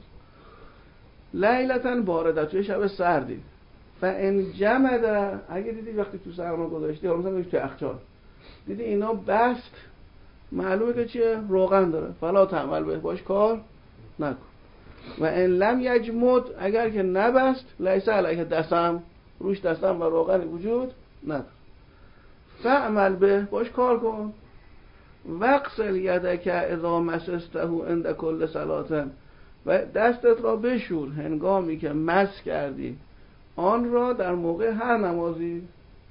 لیلتن بارده، توی شب سردی. فان جمد، اگه دیدی وقتی تو سرما گذاشتی یا مثلا توی یخچال دیدی اینا بست، معلومه که چیه؟ روغن داره. فلا تعمل به، باش کار نکن. و ان لم یجمد، اگر که نبست، لیس علیه دسم، روش دسم و روغن وجود نداره. فعمل به، باش کار کن. وغسل یدک اذا مسسته عند کل صلاة، و دستت را بشور هنگامی که مس کردی آن را در موقع هر نمازی.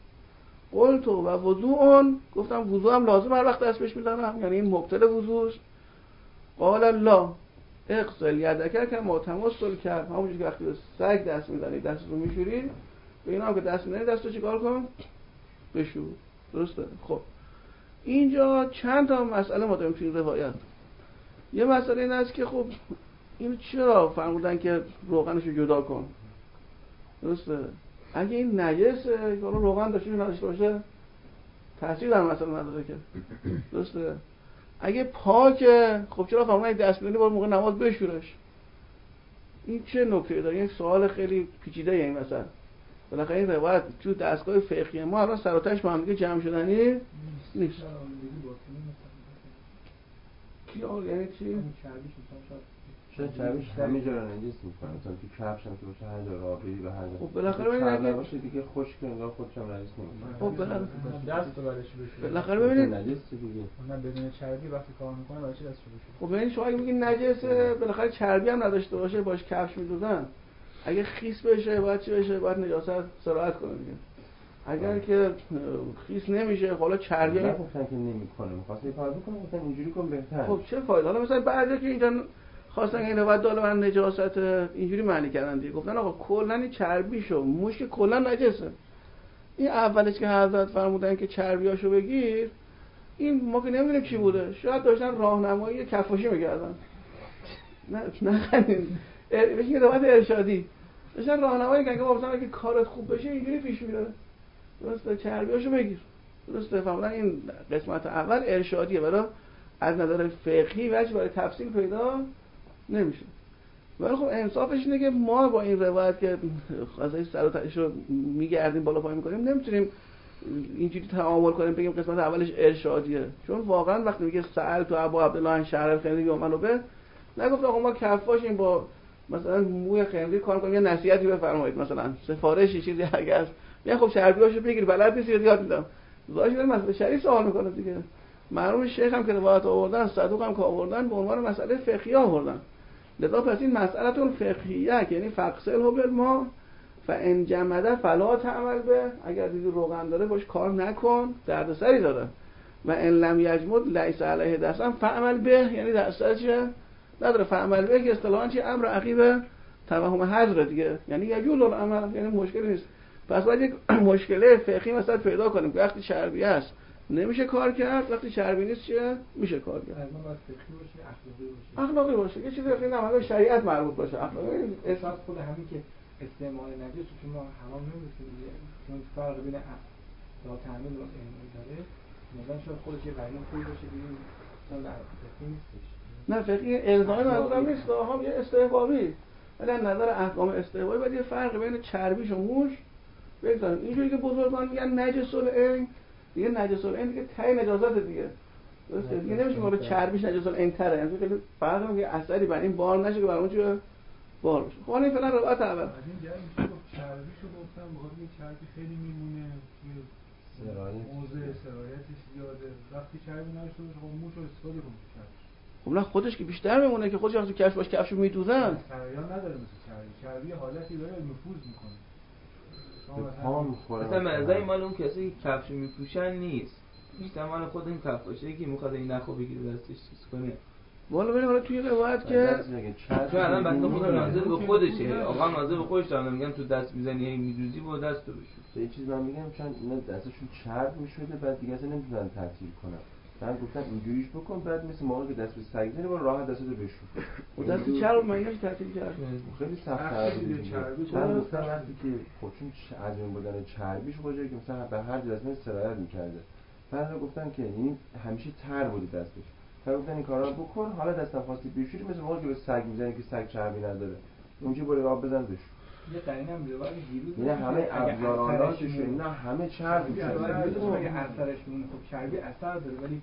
قلت و وضوء، گفتم وضوء هم لازم هر وقت دست بهش میزنم، یعنی این مبطل وضوءست. قال لا اغسل یدک کما تمثل کرد، همونجوری که وقتی سگ دست میزنی دست رو میشوری، به اینا هم که دست میزنی دست رو چیکار کن؟ بشور، درسته؟ خب اینجا چند تا مسئله ما داریم توی روایت. یه مسئله این است که خب اینو چرا فرمودن که روغنشو جدا کن، درسته؟ اگه این نجسه، حالا روغن داشته باشه نداشته باشه تاثیر در مسئله نداره که، درسته؟ اگه پاکه، خب چرا فرمودن دست میزنی باید موقع نماز بشورش؟ این چه نکته داره؟ یک سوال خیلی پیچیده این مثلا. بالاخره این روایت تو دستگاه فقهی ما الان سر و تهش با هم دیگه جمع شدنی نیست. کی آور یعنی چی؟ چه چربیش همه جا رو نجس میکنه، مثلا تو کفش هم که باشه هر جا راه بری و هر جا خب بالاخره ببینید باشه دیگه خشک انگار خودش هم نجس نمیکنه. خب بالاخره دست رو برش بشه، بالاخره ببینید نجس دیگه نه بدون چربی وقتی کار میکنه برای چی دستش بشه؟ خب ببینید شما اگه میگین نجسه بالاخره چربی هم نداشته باشه باش کفش میدوزن، اگه خیس بشه باید چی بشه؟ باید نجاست سرایت کنه دیگه. اگر که خیس نمیشه حالا چربی نگفتن که نمیکنه، می‌خواسته کار بکنه، گفتن اینجوری کن بهتره. خب چه فایده؟ حالا مثلا بعضی که اینجا خواستن این روایت داله من نجاست اینجوری معنی کردن دیگه، گفتن آقا کلا این چربیشو موش که کلا نجسه. این اولش که حضرت فرمودن که چربیاشو بگیر، این ما که نمیدونیم چی بوده، شاید داشتن راهنمایی کفاشی می‌کردن. نه نه بهش میگه روایت ارشادی، داشتن راهنمایی می‌کردن که مثلا اگه کارت خوب بشه اینجوری پیش میره، درسته؟ چربیاشو بگیر، درسته؟ فرمودن این قسمت اول ارشادیه، ولی از نظر فقهی وجه برای تفصیل پیدا نمیشه. ولی خب انصافش اینه که ما با این روایت که خاصه سر و تهش رو میگردیم بالا پایین میکنیم نمیتونیم اینجوری تعامل کنیم بگیم قسمت اولش ارشادیه، چون واقعا وقتی میگه سأل تو ابو عبدالله شهر الخندی و منو به نگفت آقا ما کفاشیم با مثلا موی خندی کار کنیم، یه نصیحتی بفرمایید مثلا سفارشی چیزی اگه هست میگه خب چربیاشو بگیر بلد نیستی یاد میدم. ظاهرش داره مسئله شرعی سوال میکنه دیگه. مرحوم شیخ هم که روایت آوردن، صدوق هم که آوردن، به عنوان مسئله فقهی آوردن. لذا پس این مسئله‌تون فقهیه، یعنی فغسله بالماء فان جمد فلا تعمل به، اگر دیدی روغن داره باش کار نکن، دردسری داره. و ان لم یجمد لیس علیه دسم فعمل به، یعنی دردسر چیه؟ نداره. فعمل به که اصطلاحاً چیه؟ امر عقیب توهم حذر دیگه، یعنی یجوز العمل، یعنی مشکلی نیست. پس باید یک مشکله فقهی مثلا پیدا کنیم که وقتی چربی است نمیشه کار کرد، وقتی چربی نیست چیه؟ میشه کار کرد. از ما باید فقهی باشه، اخلاقی باشه. اخلاقی باشه. یه چیزی فقهی نه، شریعت مربوط باشه. اخلاقی اساس خود همین که استعمال نجس که ما حرام نمی‌دونیم، چون فرق بین لا تعمیل و اعمال داره. مثلا شاید خودش یه قانون خوبی باشه دیگه، مثلا در فقهی نیستش. نه فقهی الزامی منظورم نیست، هم یه استحبابی. ولی از نظر احکام استحبابی باید یه فرق بین چربیش و موش بگذاریم. اینجوری که بزرگان میگن نجس العین، دیگه نجس العین دیگه تای نجاست دیگه. درسته؟ دیگه نمیشه ما چربیش نجس العین تره، یعنی خیلی فرق میگه اثری بر این بار نشه که بر اون چه بار بشه. خب این فعلا روایت اول. از این جایی میشه گفت چربیشو گفتم بخاطر اینکه چربی خیلی میمونه توی موضوع سرایتش زیاده. وقتی چربی نشه خب موشو استفاده کنه چربش. خب نه خودش که بیشتر میمونه که خودش وقتی کفش باش کفشو میدوزن. سرایان نداره مثل چربی. چربی حالتی داره نفوذ میکنه. مثلا مرزای مال اون کسی که کفش میپوشن نیست. بیشتر مال خود این کفاشی که میخواد این نخو بگیره دستش چیز کنه. والا ببین حالا توی روایت که چون الان بنده خدا نازل به خودشه، آقا نازل به خودش دارم میگم تو دست میزنی این میدوزی با دست تو بشو. یه چیز من میگم چون اینا دستشون چرب میشده بعد دیگه اصلا نمیتونن تعطیل کنن. من گفتم اینجوریش بکن بعد مثل موقعی که دست به سگ زنی با راحت دستتو بشو. دست چرب مگه تعطیل کرد؟ خیلی سخت بود چربی. من گفتم وقتی که خب چون عظیم بودن چربیش خودشه که مثلا به هر جا دست سرایت میکرده. بعد گفتن که این همیشه تر بود دستش. تا گفتن این کارا بکن حالا دستم خواستی بشوری مثل موقعی که به سگ میزنی که سگ چربی نداره. اونجا برای آب بزن بشو. یه قرینم روایت دیروز نه همه ابزاراناتش اینا همه چرب میشه. اگه اثرش اون خب چربی اثر داره ولی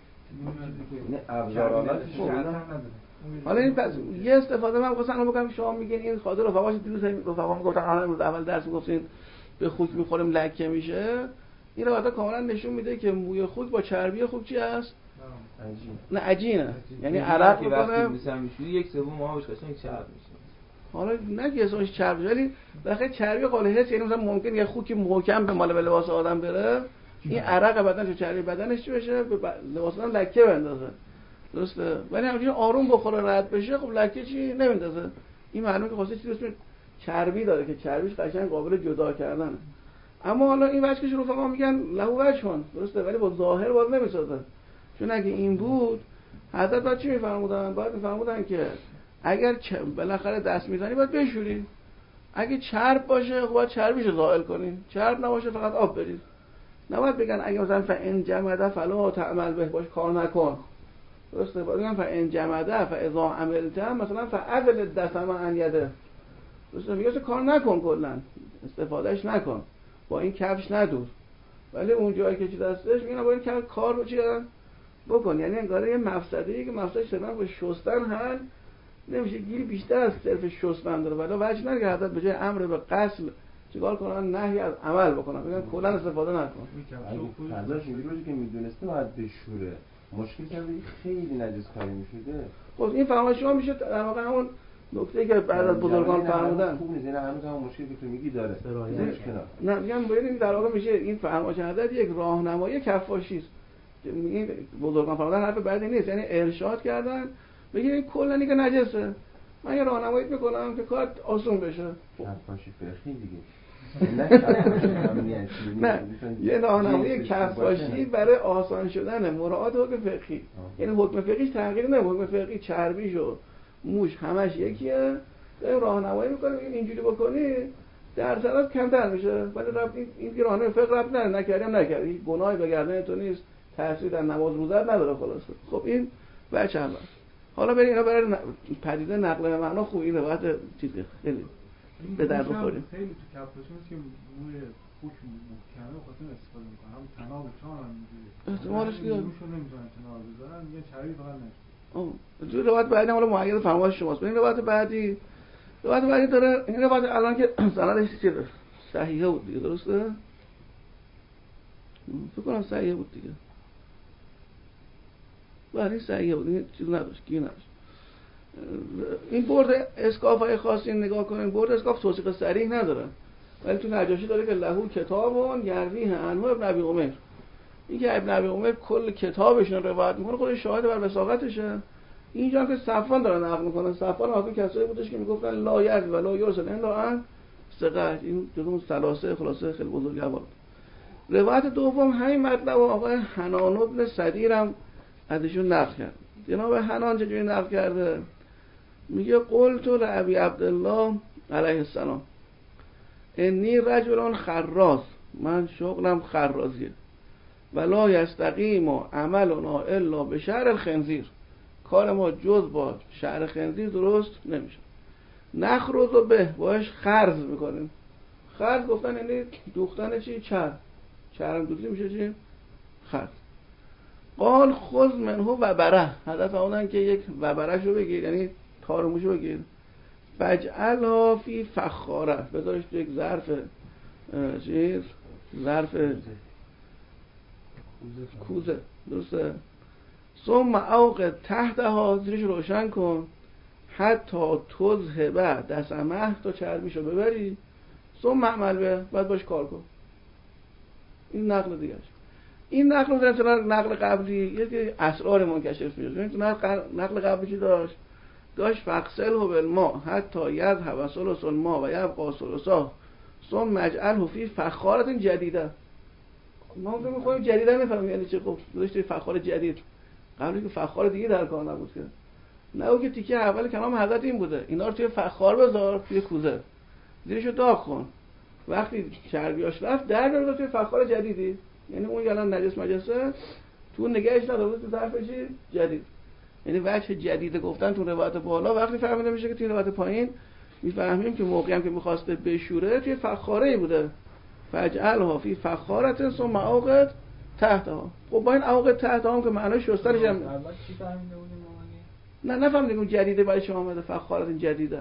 نه ابزاراناتش اینا نداره. حالا این پس یه استفاده من خواستم بگم شما میگین این خاطر رفقاش دیروز رفقام گفتن الان اول درس میگفتین به خوک میخوریم لکه میشه. این روایت کاملا نشون میده که موی خوک با چربی خوک چی است؟ عجین. نه عجینه. یعنی عرق میکنه یک سوم آبش قشنگ چرب میشه. حالا نه که اسمش چرب ولی بخاطر چربی قابل حس، یعنی مثلا ممکن یه خوکی محکم به مال به لباس آدم بره این عرق بدنش چربی بدنش چی بشه به لباس آدم لکه بندازه. درسته؟ ولی همینجوری آروم بخوره رد بشه خب لکه چی نمیندازه. این معلومه که خواسته چیزی اسم چربی داره که چربیش قشنگ قابل جدا کردنه. اما حالا این وجهش رفقا میگن لهو وجهون، درسته؟ ولی با ظاهر باز نمیسازه. چون اگه این بود حضرت باید چی میفرمودن؟ باید میفرمودن که اگر بالاخره دست میزنی باید بشوری. اگه چرب باشه خب باید چربیشو زائل کنی. چرب نباشه فقط آب برید. نباید بگن اگه مثلا فان جمد فلا تعمل به باش کار نکن. درسته؟ باید بگن فان جمد فاذا عملت مثلا فعدل الدسم عن یده. درسته؟ میگه کار نکن کلا. استفادهش نکن. با این کفش ندوز. ولی اون جایی که چی دستش میگن با این کفش کار رو چی بکن. یعنی انگار یه مفسده‌ای که مفسدش صرفا با شستن حل نمیشه، گیری بیشتر از صرف شستن داره. ولی وجه نداره حضرت به جای امر به غسل چیکار کنن؟ نهی از عمل بکنن. میگن کلا استفاده نکن. اگه فضاش اینجوری باشه که میدونسته باید بشوره مشکل که خیلی نجس کاری میشده. خب این فرمایش شما میشه در واقع همون نکته که بعد از بزرگان فرمودن خوب نیست. اینا هنوز هم مشکلی که تو میگی داره. نه میگم ببینید در واقع میشه این فرمایش حضرت یک راهنمایی کفاشی است. این بزرگان فرمودن حرف بعدی نیست، یعنی ارشاد کردن بگید کلا اینکه نجسه. من یه راهنمایی میکنم که کار آسون بشه. کفاشی فرقی دیگه. نه کفاشی امنیتی. نه یه راهنمایی کفاشی برای آسان شدن مراعات حکم فقهی. یعنی حکم فقهیش تغییر نمیکنه. حکم فقهی چربیش و موش همش یکیه. این راهنمایی میکنه اینجوری بکنی در طرف کمتر میشه. ولی رب این این راهنمای فقه رب نه نکردیم نکردی گناهی به گردن تو نیست. تاثیر در نماز روزت نداره خلاصه. خب این بچه هم حالا بریم اینا برای پدیده نقل معنا خوب این روایت چیزه خیلی به درد بخوره. خیلی تو کفاشی میشه که موی خوک محکمه خاطر استفاده میکنه. هم تناب چان هم میگیره. احتمالش زیاد. موشو نمیذارن تناب بذارن میگن چربی فقط نشه. آه تو روایت بعدی حالا معید فرمایش شماست. این روایت بعدی روایت بعدی داره این روایت الان که سندش چیه صحیحه بود دیگه درسته؟ فکر کنم صحیحه بود دیگه. ولی صحیحه بود این چیز نداشت کی نداشت. این برد اسکافای خاصی نگاه کنین برد اسکاف توثیق صریح نداره ولی تو نجاشی داره که لهو کتابون یرویه عنه ابن ابی عمر. این که ابن ابی عمر کل کتابش رو روایت میکنه خودش شاهد بر وثاقتشه. اینجا که صفوان داره نقل میکنه. صفوان از اون کسایی بودش که میگفتن لا یروی و لا یرسل الا عن ثقه. این جزو ثلاثه خلاصه خیلی بزرگوار. روایت دوم همین مطلب آقای حنان بن صدیر هم ازشون نقل کرد. جناب حنان چجوری نقل کرده؟ میگه قلت لابی عبدالله علیه السلام انی رجل خراز، من شغلم خرازیه، ولا یستقیم عملنا الا بشعر الخنزیر، کار ما جز با شعر خنزیر درست نمیشه. نخرز و به باش خرز میکنیم. خرز گفتن یعنی دوختن چی؟ چرم. چرم دوختی میشه چی؟ خرز. قال خذ منه و بره، حضرت فرمودن که یک و بره‌شو بگیر، یعنی تارموشو بگیر، فجعلها فی فخاره، بذارش تو یک ظرف چیز ظرف کوزه درسته. ثم اوقد تحتها، زیرش روشن کن، حتی تذهبه دسمه، تا چربیشو ببری، ثم عمل به، بعد باش کار کن. این نقل دیگه. این نقل در کنار نقل قبلی یه اسرار منکشف میشه. ببین نقل قبلی چی داشت؟ داشت فقسله بالماء حتی یذهب ثلث الماء و یبقى ثلثه ثم اجعله فی فخارة جدیده. ما میگیم خود جدیده میفهمیم یعنی چه. خب داشت فخار جدید، قبلی که فخار دیگه در کار نبود که. نه او که تیکه اول کلام حضرت این بوده اینا رو توی فخار بذار، توی کوزه زیرشو داغ کن، وقتی چربیاش رفت در بیار توی فخار جدیدی. یعنی اون الان نجس مجسه تو نگهش نداره، تو ظرف چی جدید. یعنی وجه جدید گفتن تو روایت بالا وقتی فهمیده میشه که تو روایت پایین میفهمیم که موقعی هم که میخواسته بشوره توی فخاره‌ای بوده. فجعلها فی فخارة ثم اوقد تحتها. خب با این اوقد تحتها هم که معنای شستنش هم اول چی فهمیده بودیم ما؟ نه نفهمیدیم اون جدیده برای شما اومده فخارة جدیده.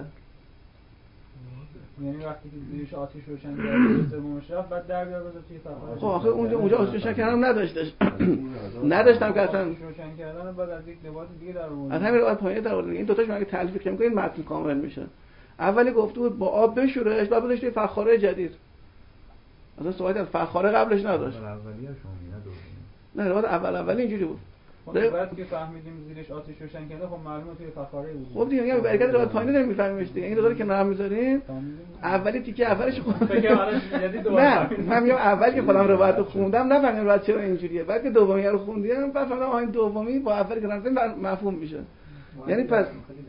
یعنی وقتی که زیرش آتش روشن کرد سومش رفت بعد در بیار بذار توی فخار. خب آخه اونجا اونجا آتش روشن کردن نداشتش. نداشتم که اصلا آتش روشن کردن بعد از یک لباس دیگه در آورد. از همین روایت پایین در آورد. این دو تاش مگه تلفیق کنیم که این متن کامل میشه. اولی گفته بود با آب بشورهش بعد بذارش توی فخاره جدید. اصلا صحبت از فخاره قبلش نداشت. اولیه شما میاد نه روایت اول اولی اینجوری بود. خب بعد که فهمیدیم زیرش آتش روشن کرده خب معلومه توی فخاره بود. خب دیگه میگم برکت روایت پایین نمیفهمیمش دیگه. این دو تا که کنار میذاریم اولی تیکه اولش خودم فکر کنم جدید دوباره نه من میگم اول که خودم روایت رو خوندم نفهمیدم روایت چرا اینجوریه. بعد که دومی رو خوندم بعد فهمیدم آ این دومی با اولی که نمیذاریم مفهوم میشه. یعنی پس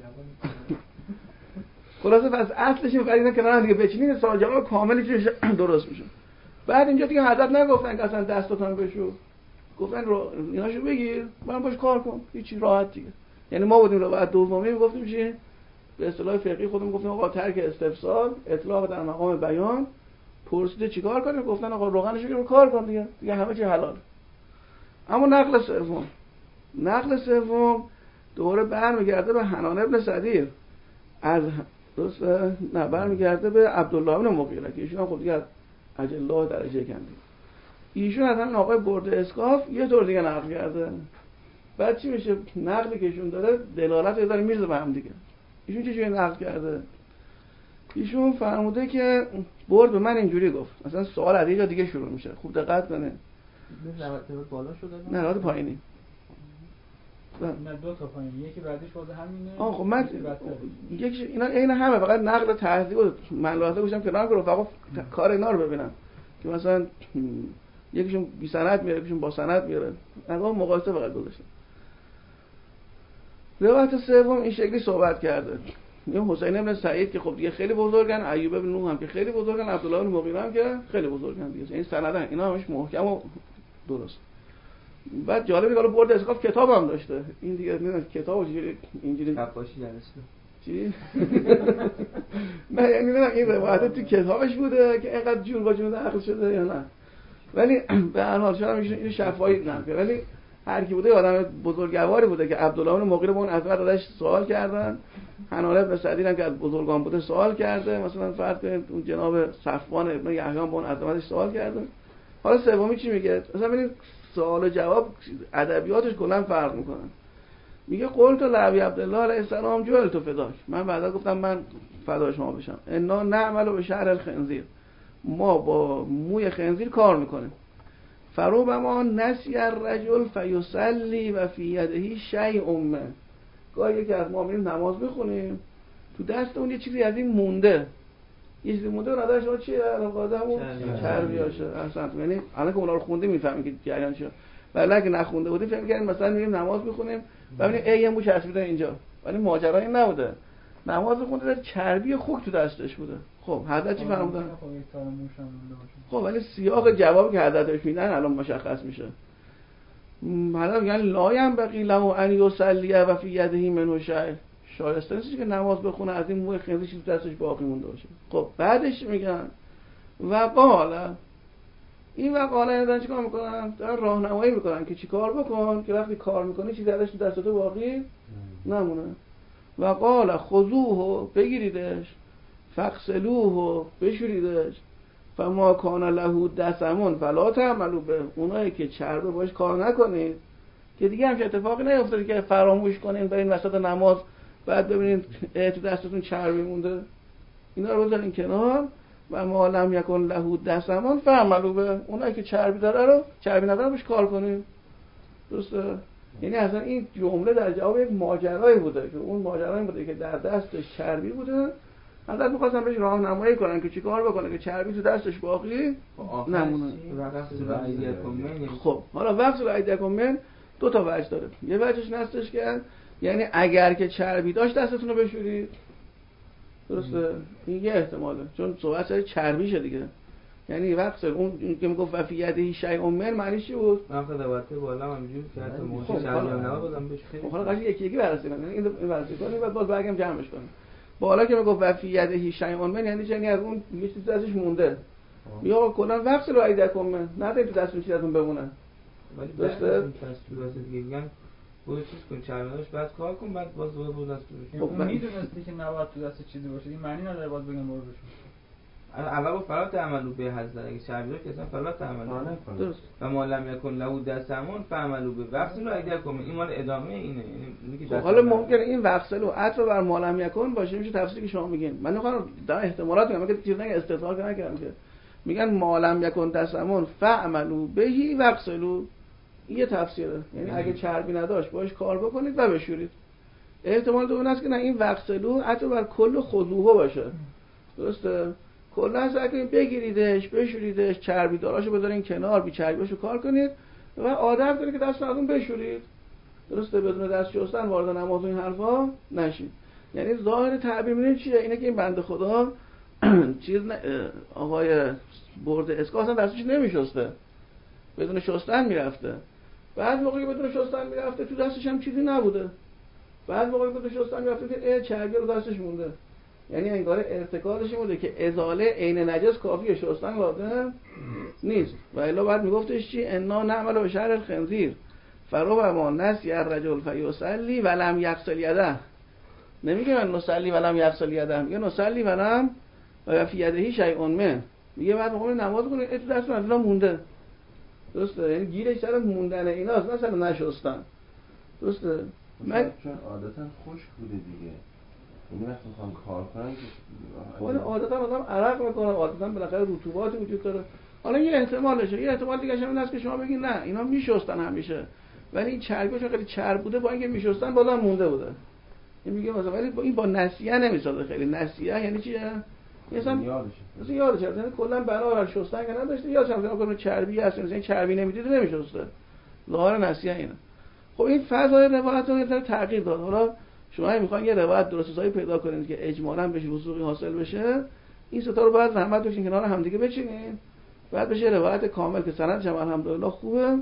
خلاصه پس اصلش این فرض کنار هم دیگه بچینید سوال جواب کاملی که درست میشه. بعد اینجا دیگه حضرت نگفتن که اصلا دستاتون بشو، گفتن رو ایناشو بگیر من باش کار کن، هیچ راحت دیگه. یعنی ما بودیم روایت دومی میگفتیم چی به اصطلاح فقهی خودمون گفتیم آقا ترک استفسار اطلاق در مقام بیان، پرسیده چیکار کنیم گفتن آقا روغنشو رو کار کن دیگه، دیگه همه چی حلال. اما نقل سوم نقل سوم دوره برمیگرده به حنان ابن سدیر از درست نه برمیگرده به عبدالله بن مغیره که ایشون خب دیگه اجل الله درجه کندی. ایشون از همین آقای برده اسکاف یه طور دیگه نقل کرده. بعد چی میشه نقلی که ایشون داره دلالت داره میرزه به هم دیگه. ایشون چه جوری نقل کرده؟ ایشون فرموده که برد به من اینجوری گفت. مثلا سوال از یه جا دیگه شروع میشه. خوب دقت کنه. روایت بالا شده نه روایت پایینی. نه دو تا پایین یکی بعدش باز همینه. آه خب من یکی اینا عین همه فقط نقل تهذیب و من لازم گوشم که نام رفقا کار اینا رو ببینم که مثلا یکیشون بی سند میاره یکیشون با سند میاره. نگاه مقایسه فقط گذاشتم. روایت سوم این شکلی صحبت کرده. میگم حسین ابن سعید که خب دیگه خیلی بزرگن، ایوب ابن نوح هم که خیلی بزرگن، عبدالله بن مغیره هم که خیلی بزرگن دیگه. این سندن اینا همش محکم و درست. بعد جالبه که برد اسقاف کتاب هم داشته. این دیگه نمیدونم کتابش اینجوری نقاشی جلسه چی؟ نه یعنی نه این روایت تو کتابش بوده که اینقدر جور با جور نقل شده یا نه. ولی به هر حال شما میشه اینو شفاهی نقل. ولی هر کی بوده آدم بزرگواری بوده که عبدالله بن مغیره با اون عظمت ازش سوال کردن. حنان ابن سعید هم که از بزرگان بوده سوال کرده. مثلا فرض کنید اون جناب صفوان ابن یحیی با اون عظمتش سوال کرده. حالا سومی چی میگه؟ مثلا ببینید سوال و جواب ادبیاتش کلا فرق میکنن. میگه قلت لعبی عبدالله علیه السلام جعلت فداک. من بعدا گفتم من فدای شما بشم. انا نعمل به شعر الخنزیر. ما با موی خنزیر کار میکنیم. فربما نسی الرجل فیصلی و فی یده شیء من. گاهی یکی از ما میریم نماز بخونیم تو دست اون یه چیزی از این مونده. یه چیزی مونده و نداشت ما چیه؟ القادمو چربیاشه. اصلا یعنی الان که اونا رو خوندیم میفهمیم که جریان چیه. ولی اگه نخونده بودیم فکر می‌کردیم مثلا میریم نماز میخونیم ببینیم ای یه مو چسبیده اینجا. ولی ماجرا این نبوده. نماز خونده چربی خوک تو دستش بوده. خب حضرت چی فرمودن؟ خب ولی سیاق جوابی که حضرتش میدن الان مشخص میشه. حالا میگن لا ينبغي له ان يصلي و في يده منه شيء. شایسته نیست که نماز بخونه از این موی خنزیر چیزی دستش باقی مونده باشه. خب بعدش میگن و قال این وقاله اینا چیکار میکنن؟ دارن راهنمایی میکنن که چیکار بکن که وقتی کار میکنی چیزی ازش تو دستت باقی نمونه. و قال خذوه بگیریدش، فغسلوه بشوریدش، فما کان له دسمون فلا تعملوا به، اونایی که چربه باش کار نکنید که دیگه همچه اتفاقی نیفتاده که فراموش کنین برین وسط نماز بعد ببینید تو دستتون چربی مونده، اینا رو بذارین کنار. و ما لم یکن له دسمون فعملوا به، اونایی که چربی داره رو چربی نداره باش کار کنین. درسته؟ یعنی اصلا این جمله در جواب یک ماجرایی بوده که اون ماجرایی بوده که در دستش چربی بوده، حضرت می‌خواستن بهش راهنمایی کنن که چیکار بکنه که چربی تو دستش باقی نمونه. خب حالا وقت رایدکم من دو تا وجه داره. یه وجهش هستش که یعنی اگر که چربی داشت دستتون رو بشورید. درسته؟ این یه احتماله، چون صحبت سر چربیشه دیگه. یعنی وقت اون که میگفت وفیته شیء من معنیش چی بود؟ من خود دوباره بالا همینجوری که حتی موضوع چربی هم نبود بازم بهش خیلی. خب حالا قضیه یکی یکی بررسی کنیم. این این بررسی کنیم بعد باز برگردیم جمعش کنیم. بالا که میگفت وفیته شیء من یعنی چنین از اون یه چیزی ازش مونده. یا کلا وقت رو ایدکم من ندید تو دستتون چیزتون بمونه. ولی درسته؟ دستور واسه دیگه میگن برو چیز کن چربیاش بعد کار کن بعد باز دوباره برو دستور. خب من میدونستی که نباید تو دست چیزی باشه، این معنی نداره باز بگم برو بشون. اول با فلات عملو به حضرت اگه چربی داشت اصلا فلات عملو درست و ما لم یکن له دسمون فعملوا به وقت رو اگه کنه این مال ادامه اینه، یعنی خب حالا ممکنه این وقسلو عطف بر ما لم یکن باشه، میشه تفسیری که شما میگین. من میخوام در احتمالات میگم که چیز نگه استدلال نکردم که میگن ما لم یکن دسمون فعملوا بهی وقسلو، این یه تفسیره، یعنی اگه چربی نداشت باش کار بکنید و بشورید. احتمال دوم است که نه این وقسلو عطف بر کل خذوه باشه. درسته؟ کلا سعی کنید بگیریدش بشوریدش، چربی داراشو بذارین کنار، بی چربیاشو کار کنید و عادت کنید که دست ازون بشورید. درسته؟ بدون دست شستن وارد نماز و این حرفا نشید. یعنی ظاهر تعبیر می‌بینید چیه؟ اینه که این بنده خدا چیز ن... آقای برد اسکا اصلا دستش نمیشسته، بدون شستن میرفته. بعد موقعی بدون شستن میرفته تو دستش هم چیزی نبوده. بعد موقعی بدون شستن میرفته که چربی رو دستش مونده. یعنی انگار ارتکازش این بوده که ازاله عین نجس کافیه، شستن لازم نیست. و الا بعد میگفتش چی؟ انا نعمل به شرع الخنزیر فربما نسی الرجل فیصلی ولم یغسل یده. نمیگه من نصلی ولم یغسل یده، میگه نصلی ولم و فی یده شیء من. میگه بعد موقع نماز کنه ات دست مثلا مونده. درسته؟ یعنی گیرش سر موندن ایناست، مثلا نشستن. درسته؟ من چون عادتا خشک بوده دیگه، یعنی وقتی میخوام کار کنم که خب عادتا آدم عرق میکنه، عادتا بالاخره رطوباتی وجود داره. حالا یه احتمالشه، یه احتمال دیگه هم هست که شما بگید نه اینا میشستن همیشه، ولی این چربیشون خیلی چرب بوده، با اینکه میشستن بازم مونده بوده. این میگه مثلا ولی این با نسیه نمیسازه. خیلی نسیه یعنی چیه؟ مثلا یادشه مثلا یادشه یعنی کلا بنابر شستن که نداشته، یا مثلا کنه چربی هست، مثلا چربی نمیدید نمیشسته. ظاهر نسیه اینه. خب این فضای روایت رو یه ذره تغییر داد. حالا شما میخواین یه روایت درستایی پیدا کنید که اجمالاً بهش وثوقی حاصل بشه، این سه تا رو باید زحمت بکشین کنار هم دیگه بچینین، بعد بشه روایت کامل که سندش هم الحمدلله خوبه،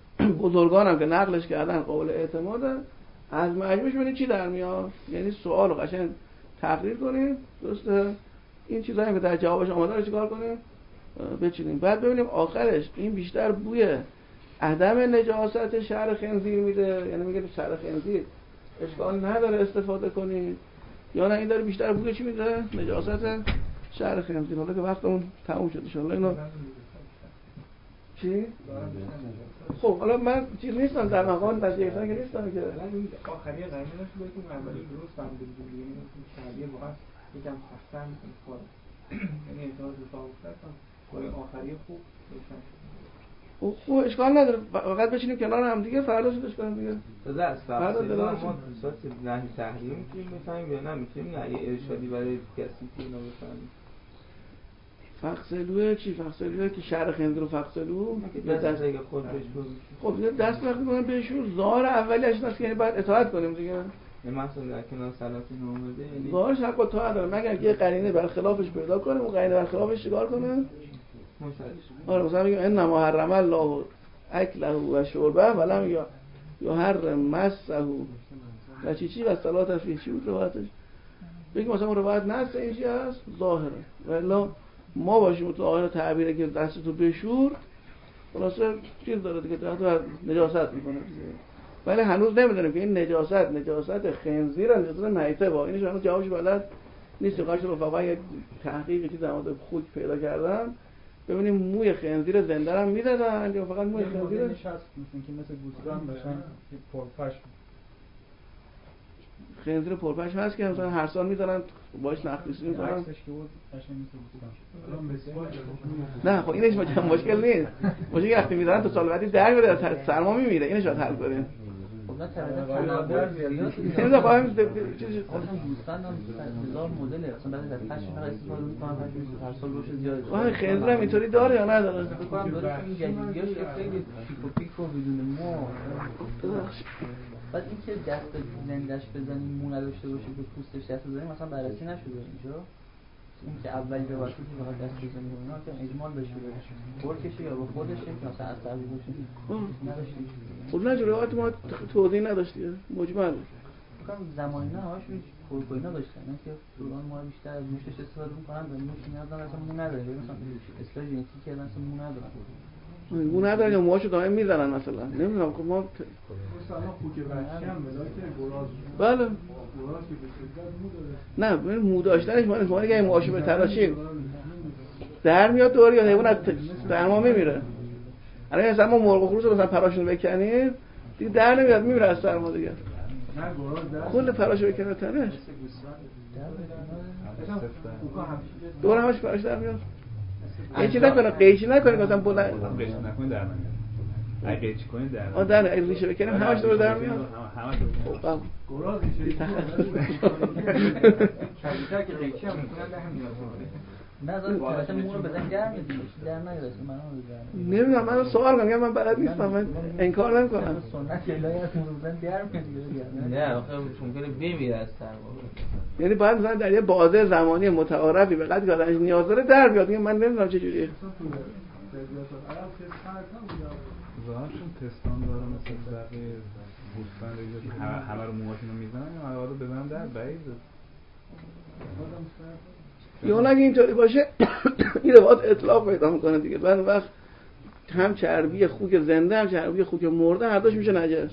بزرگان هم که نقلش کردن قابل اعتماده، از مجموعش ببینید چی در میاد. یعنی سوال رو قشنگ تقریر کنیم. درسته؟ این چیزایی که در جوابش آماده رو چیکار کنیم؟ بچینیم. بعد ببینیم آخرش این بیشتر بوی عدم نجاست شرع خنزیر میده، یعنی میگه شرع خنزیر اشکال نداره استفاده کنید، یا نه این داره بیشتر بوی چی میده؟ نجاست شرع خنزیر. حالا که وقتمون تموم شد ان شاء الله اینو چی؟ خب حالا من چیز نیستم در مقام نتیجه گرفتن که نیستم که آخری قرینه داشت بگیم اولی درست فهمیدیم دیگه، یعنی شرعیه واقعا یکم سخت‌تر می‌کنه کار، یعنی اعتراض به فاوقتم کار آخری خوب خب خب اشکال نداره، فقط بشینیم کنار هم دیگه فردا شدش کنیم دیگه. تازه از فردا ما اساس نهی تحریم میتونیم بفهمیم یا نه میتونیم یعنی ارشادی برای کسی که اینو بفهمیم. فقسلوه چی؟ فقسلوه که شرع خنزیر رو فقسلو به دست اگه خود بهش خب دست وقتی کنم بهشون ظاهر اولیش هست که یعنی باید اطاعت کنیم دیگه. نه مثلا در کنار سلاطین اومده یعنی ظاهرش حق با اطاعت داره، مگر یه قرینه برخلافش پیدا کنه، اون قرینه برخلافش چیکار کنه؟ آره مثلا میگم انما حرم الله اکله و شربه ولم یحرم مسه و چی چی و صلات فیه. چی بود روایتش؟ بگیم مثلا اون روایت نص این چی هست؟ ظاهره. ولی ما باشیم تو آیه تعبیره که دستتو بشور خلاصه چیز داره دیگه، تو نجاست میکنه دیگه، ولی هنوز نمیدونیم که این نجاست نجاست خنزیر نجاست میته با اینش هنوز جوابش بلد نیست. قاش رفقا یک تحقیقی که در مورد خوک پیدا کردن ببینیم موی خنزیر زنده هم می‌زدن یا فقط موی خنزیر نشست مثل که مثل گوسفند باشن پرپش خنزیر پرپش هست که مثلا هر سال می‌ذارن باهاش نخلیسی می‌کنن. عکسش که بود قشنگ مثل گوسفند. نه خب اینش مشکل نیست. مشکل وقتی می‌ذارن تا سال بعدی در میاد از سرما میمیره. اینش باید حل کنیم. خب نه تنوع زیاد اینو خواهم چیزی اصلا گوسفند هم هزار مدله اصلا بعد از پشم فقط استفاده می‌کنن هر سال روش زیاد. آها خنزیر هم اینطوری داره یا نداره؟ فکر کنم داره این جدیدیاش که خیلی پیک و پیک و بدون مو. بعد اینکه دست زندش بزنیم مو نداشته باشه به پوستش دست بزنیم مثلا بررسی نشده اینجا. این که اولی رو واسه که فقط دست بزنیم اونا که اجمال بشه برکشه یا به خودشه که مثلا عصبی باشه نداشتیم. خب نه جلوات ما توضیح نداشتی مجمل بکنم زمانی نه هاش پرکوی نداشتن نه که دوران ما بیشتر از موشش استفاده میکنن و موش نیازن اصلا مو نداره مثلا اصلاح ژنتیکی کردن اصلا مو ندارن مو ندارن یا موهاشو دائم میزنن مثلا نمیدونم خب ما مثلا خوک وحشی هم ملاک گراز بله گراز که به شدت مو داره نه ببین مو داشتنش معنی شما دیگه موهاشو به تراشیم در میاد دور یا حیوان از درما میمیره. الان مثلا ما مرغ و خروس رو مثلا پراشون بکنیم دیگه در نمیاد میمیره از سرما دیگه. کل پراشو بکنه تنش دور همش پراش در میاد. این چیز نکنه قیچی نکنه مثلا بلند قیچی نکنه در نمیاد. اگه قیچی کنید در آ در اگه ریشه بکنیم همش دور در میاد. همش خب گراز ریشه شبیه که قیچی هم میکنن در میاد. نه زاد مو رو بزن در میاد در نمیاد منو بزن. نمیدونم من سوال کنم من بلد نیستم من انکار نمیکنم. سنت الهی از مو بزن در میاد. نه آخه ممکنه بمیره از سرما. یعنی باید مثلا در یه بازه زمانی متعارفی به قدری که آدمش نیاز داره در بیاد. من نمیدونم چه جوریه. ظاهرشون تستان داره مثل بقیه گوسفند اینجا همه رو موهاشون رو میزنن یا حالا بزنن در بعید یا اگه اینطوری باشه این روایت اطلاق پیدا میکنه دیگه. بعد وقت هم چربی خوک زنده هم چربی خوک مرده هر دوش میشه نجس.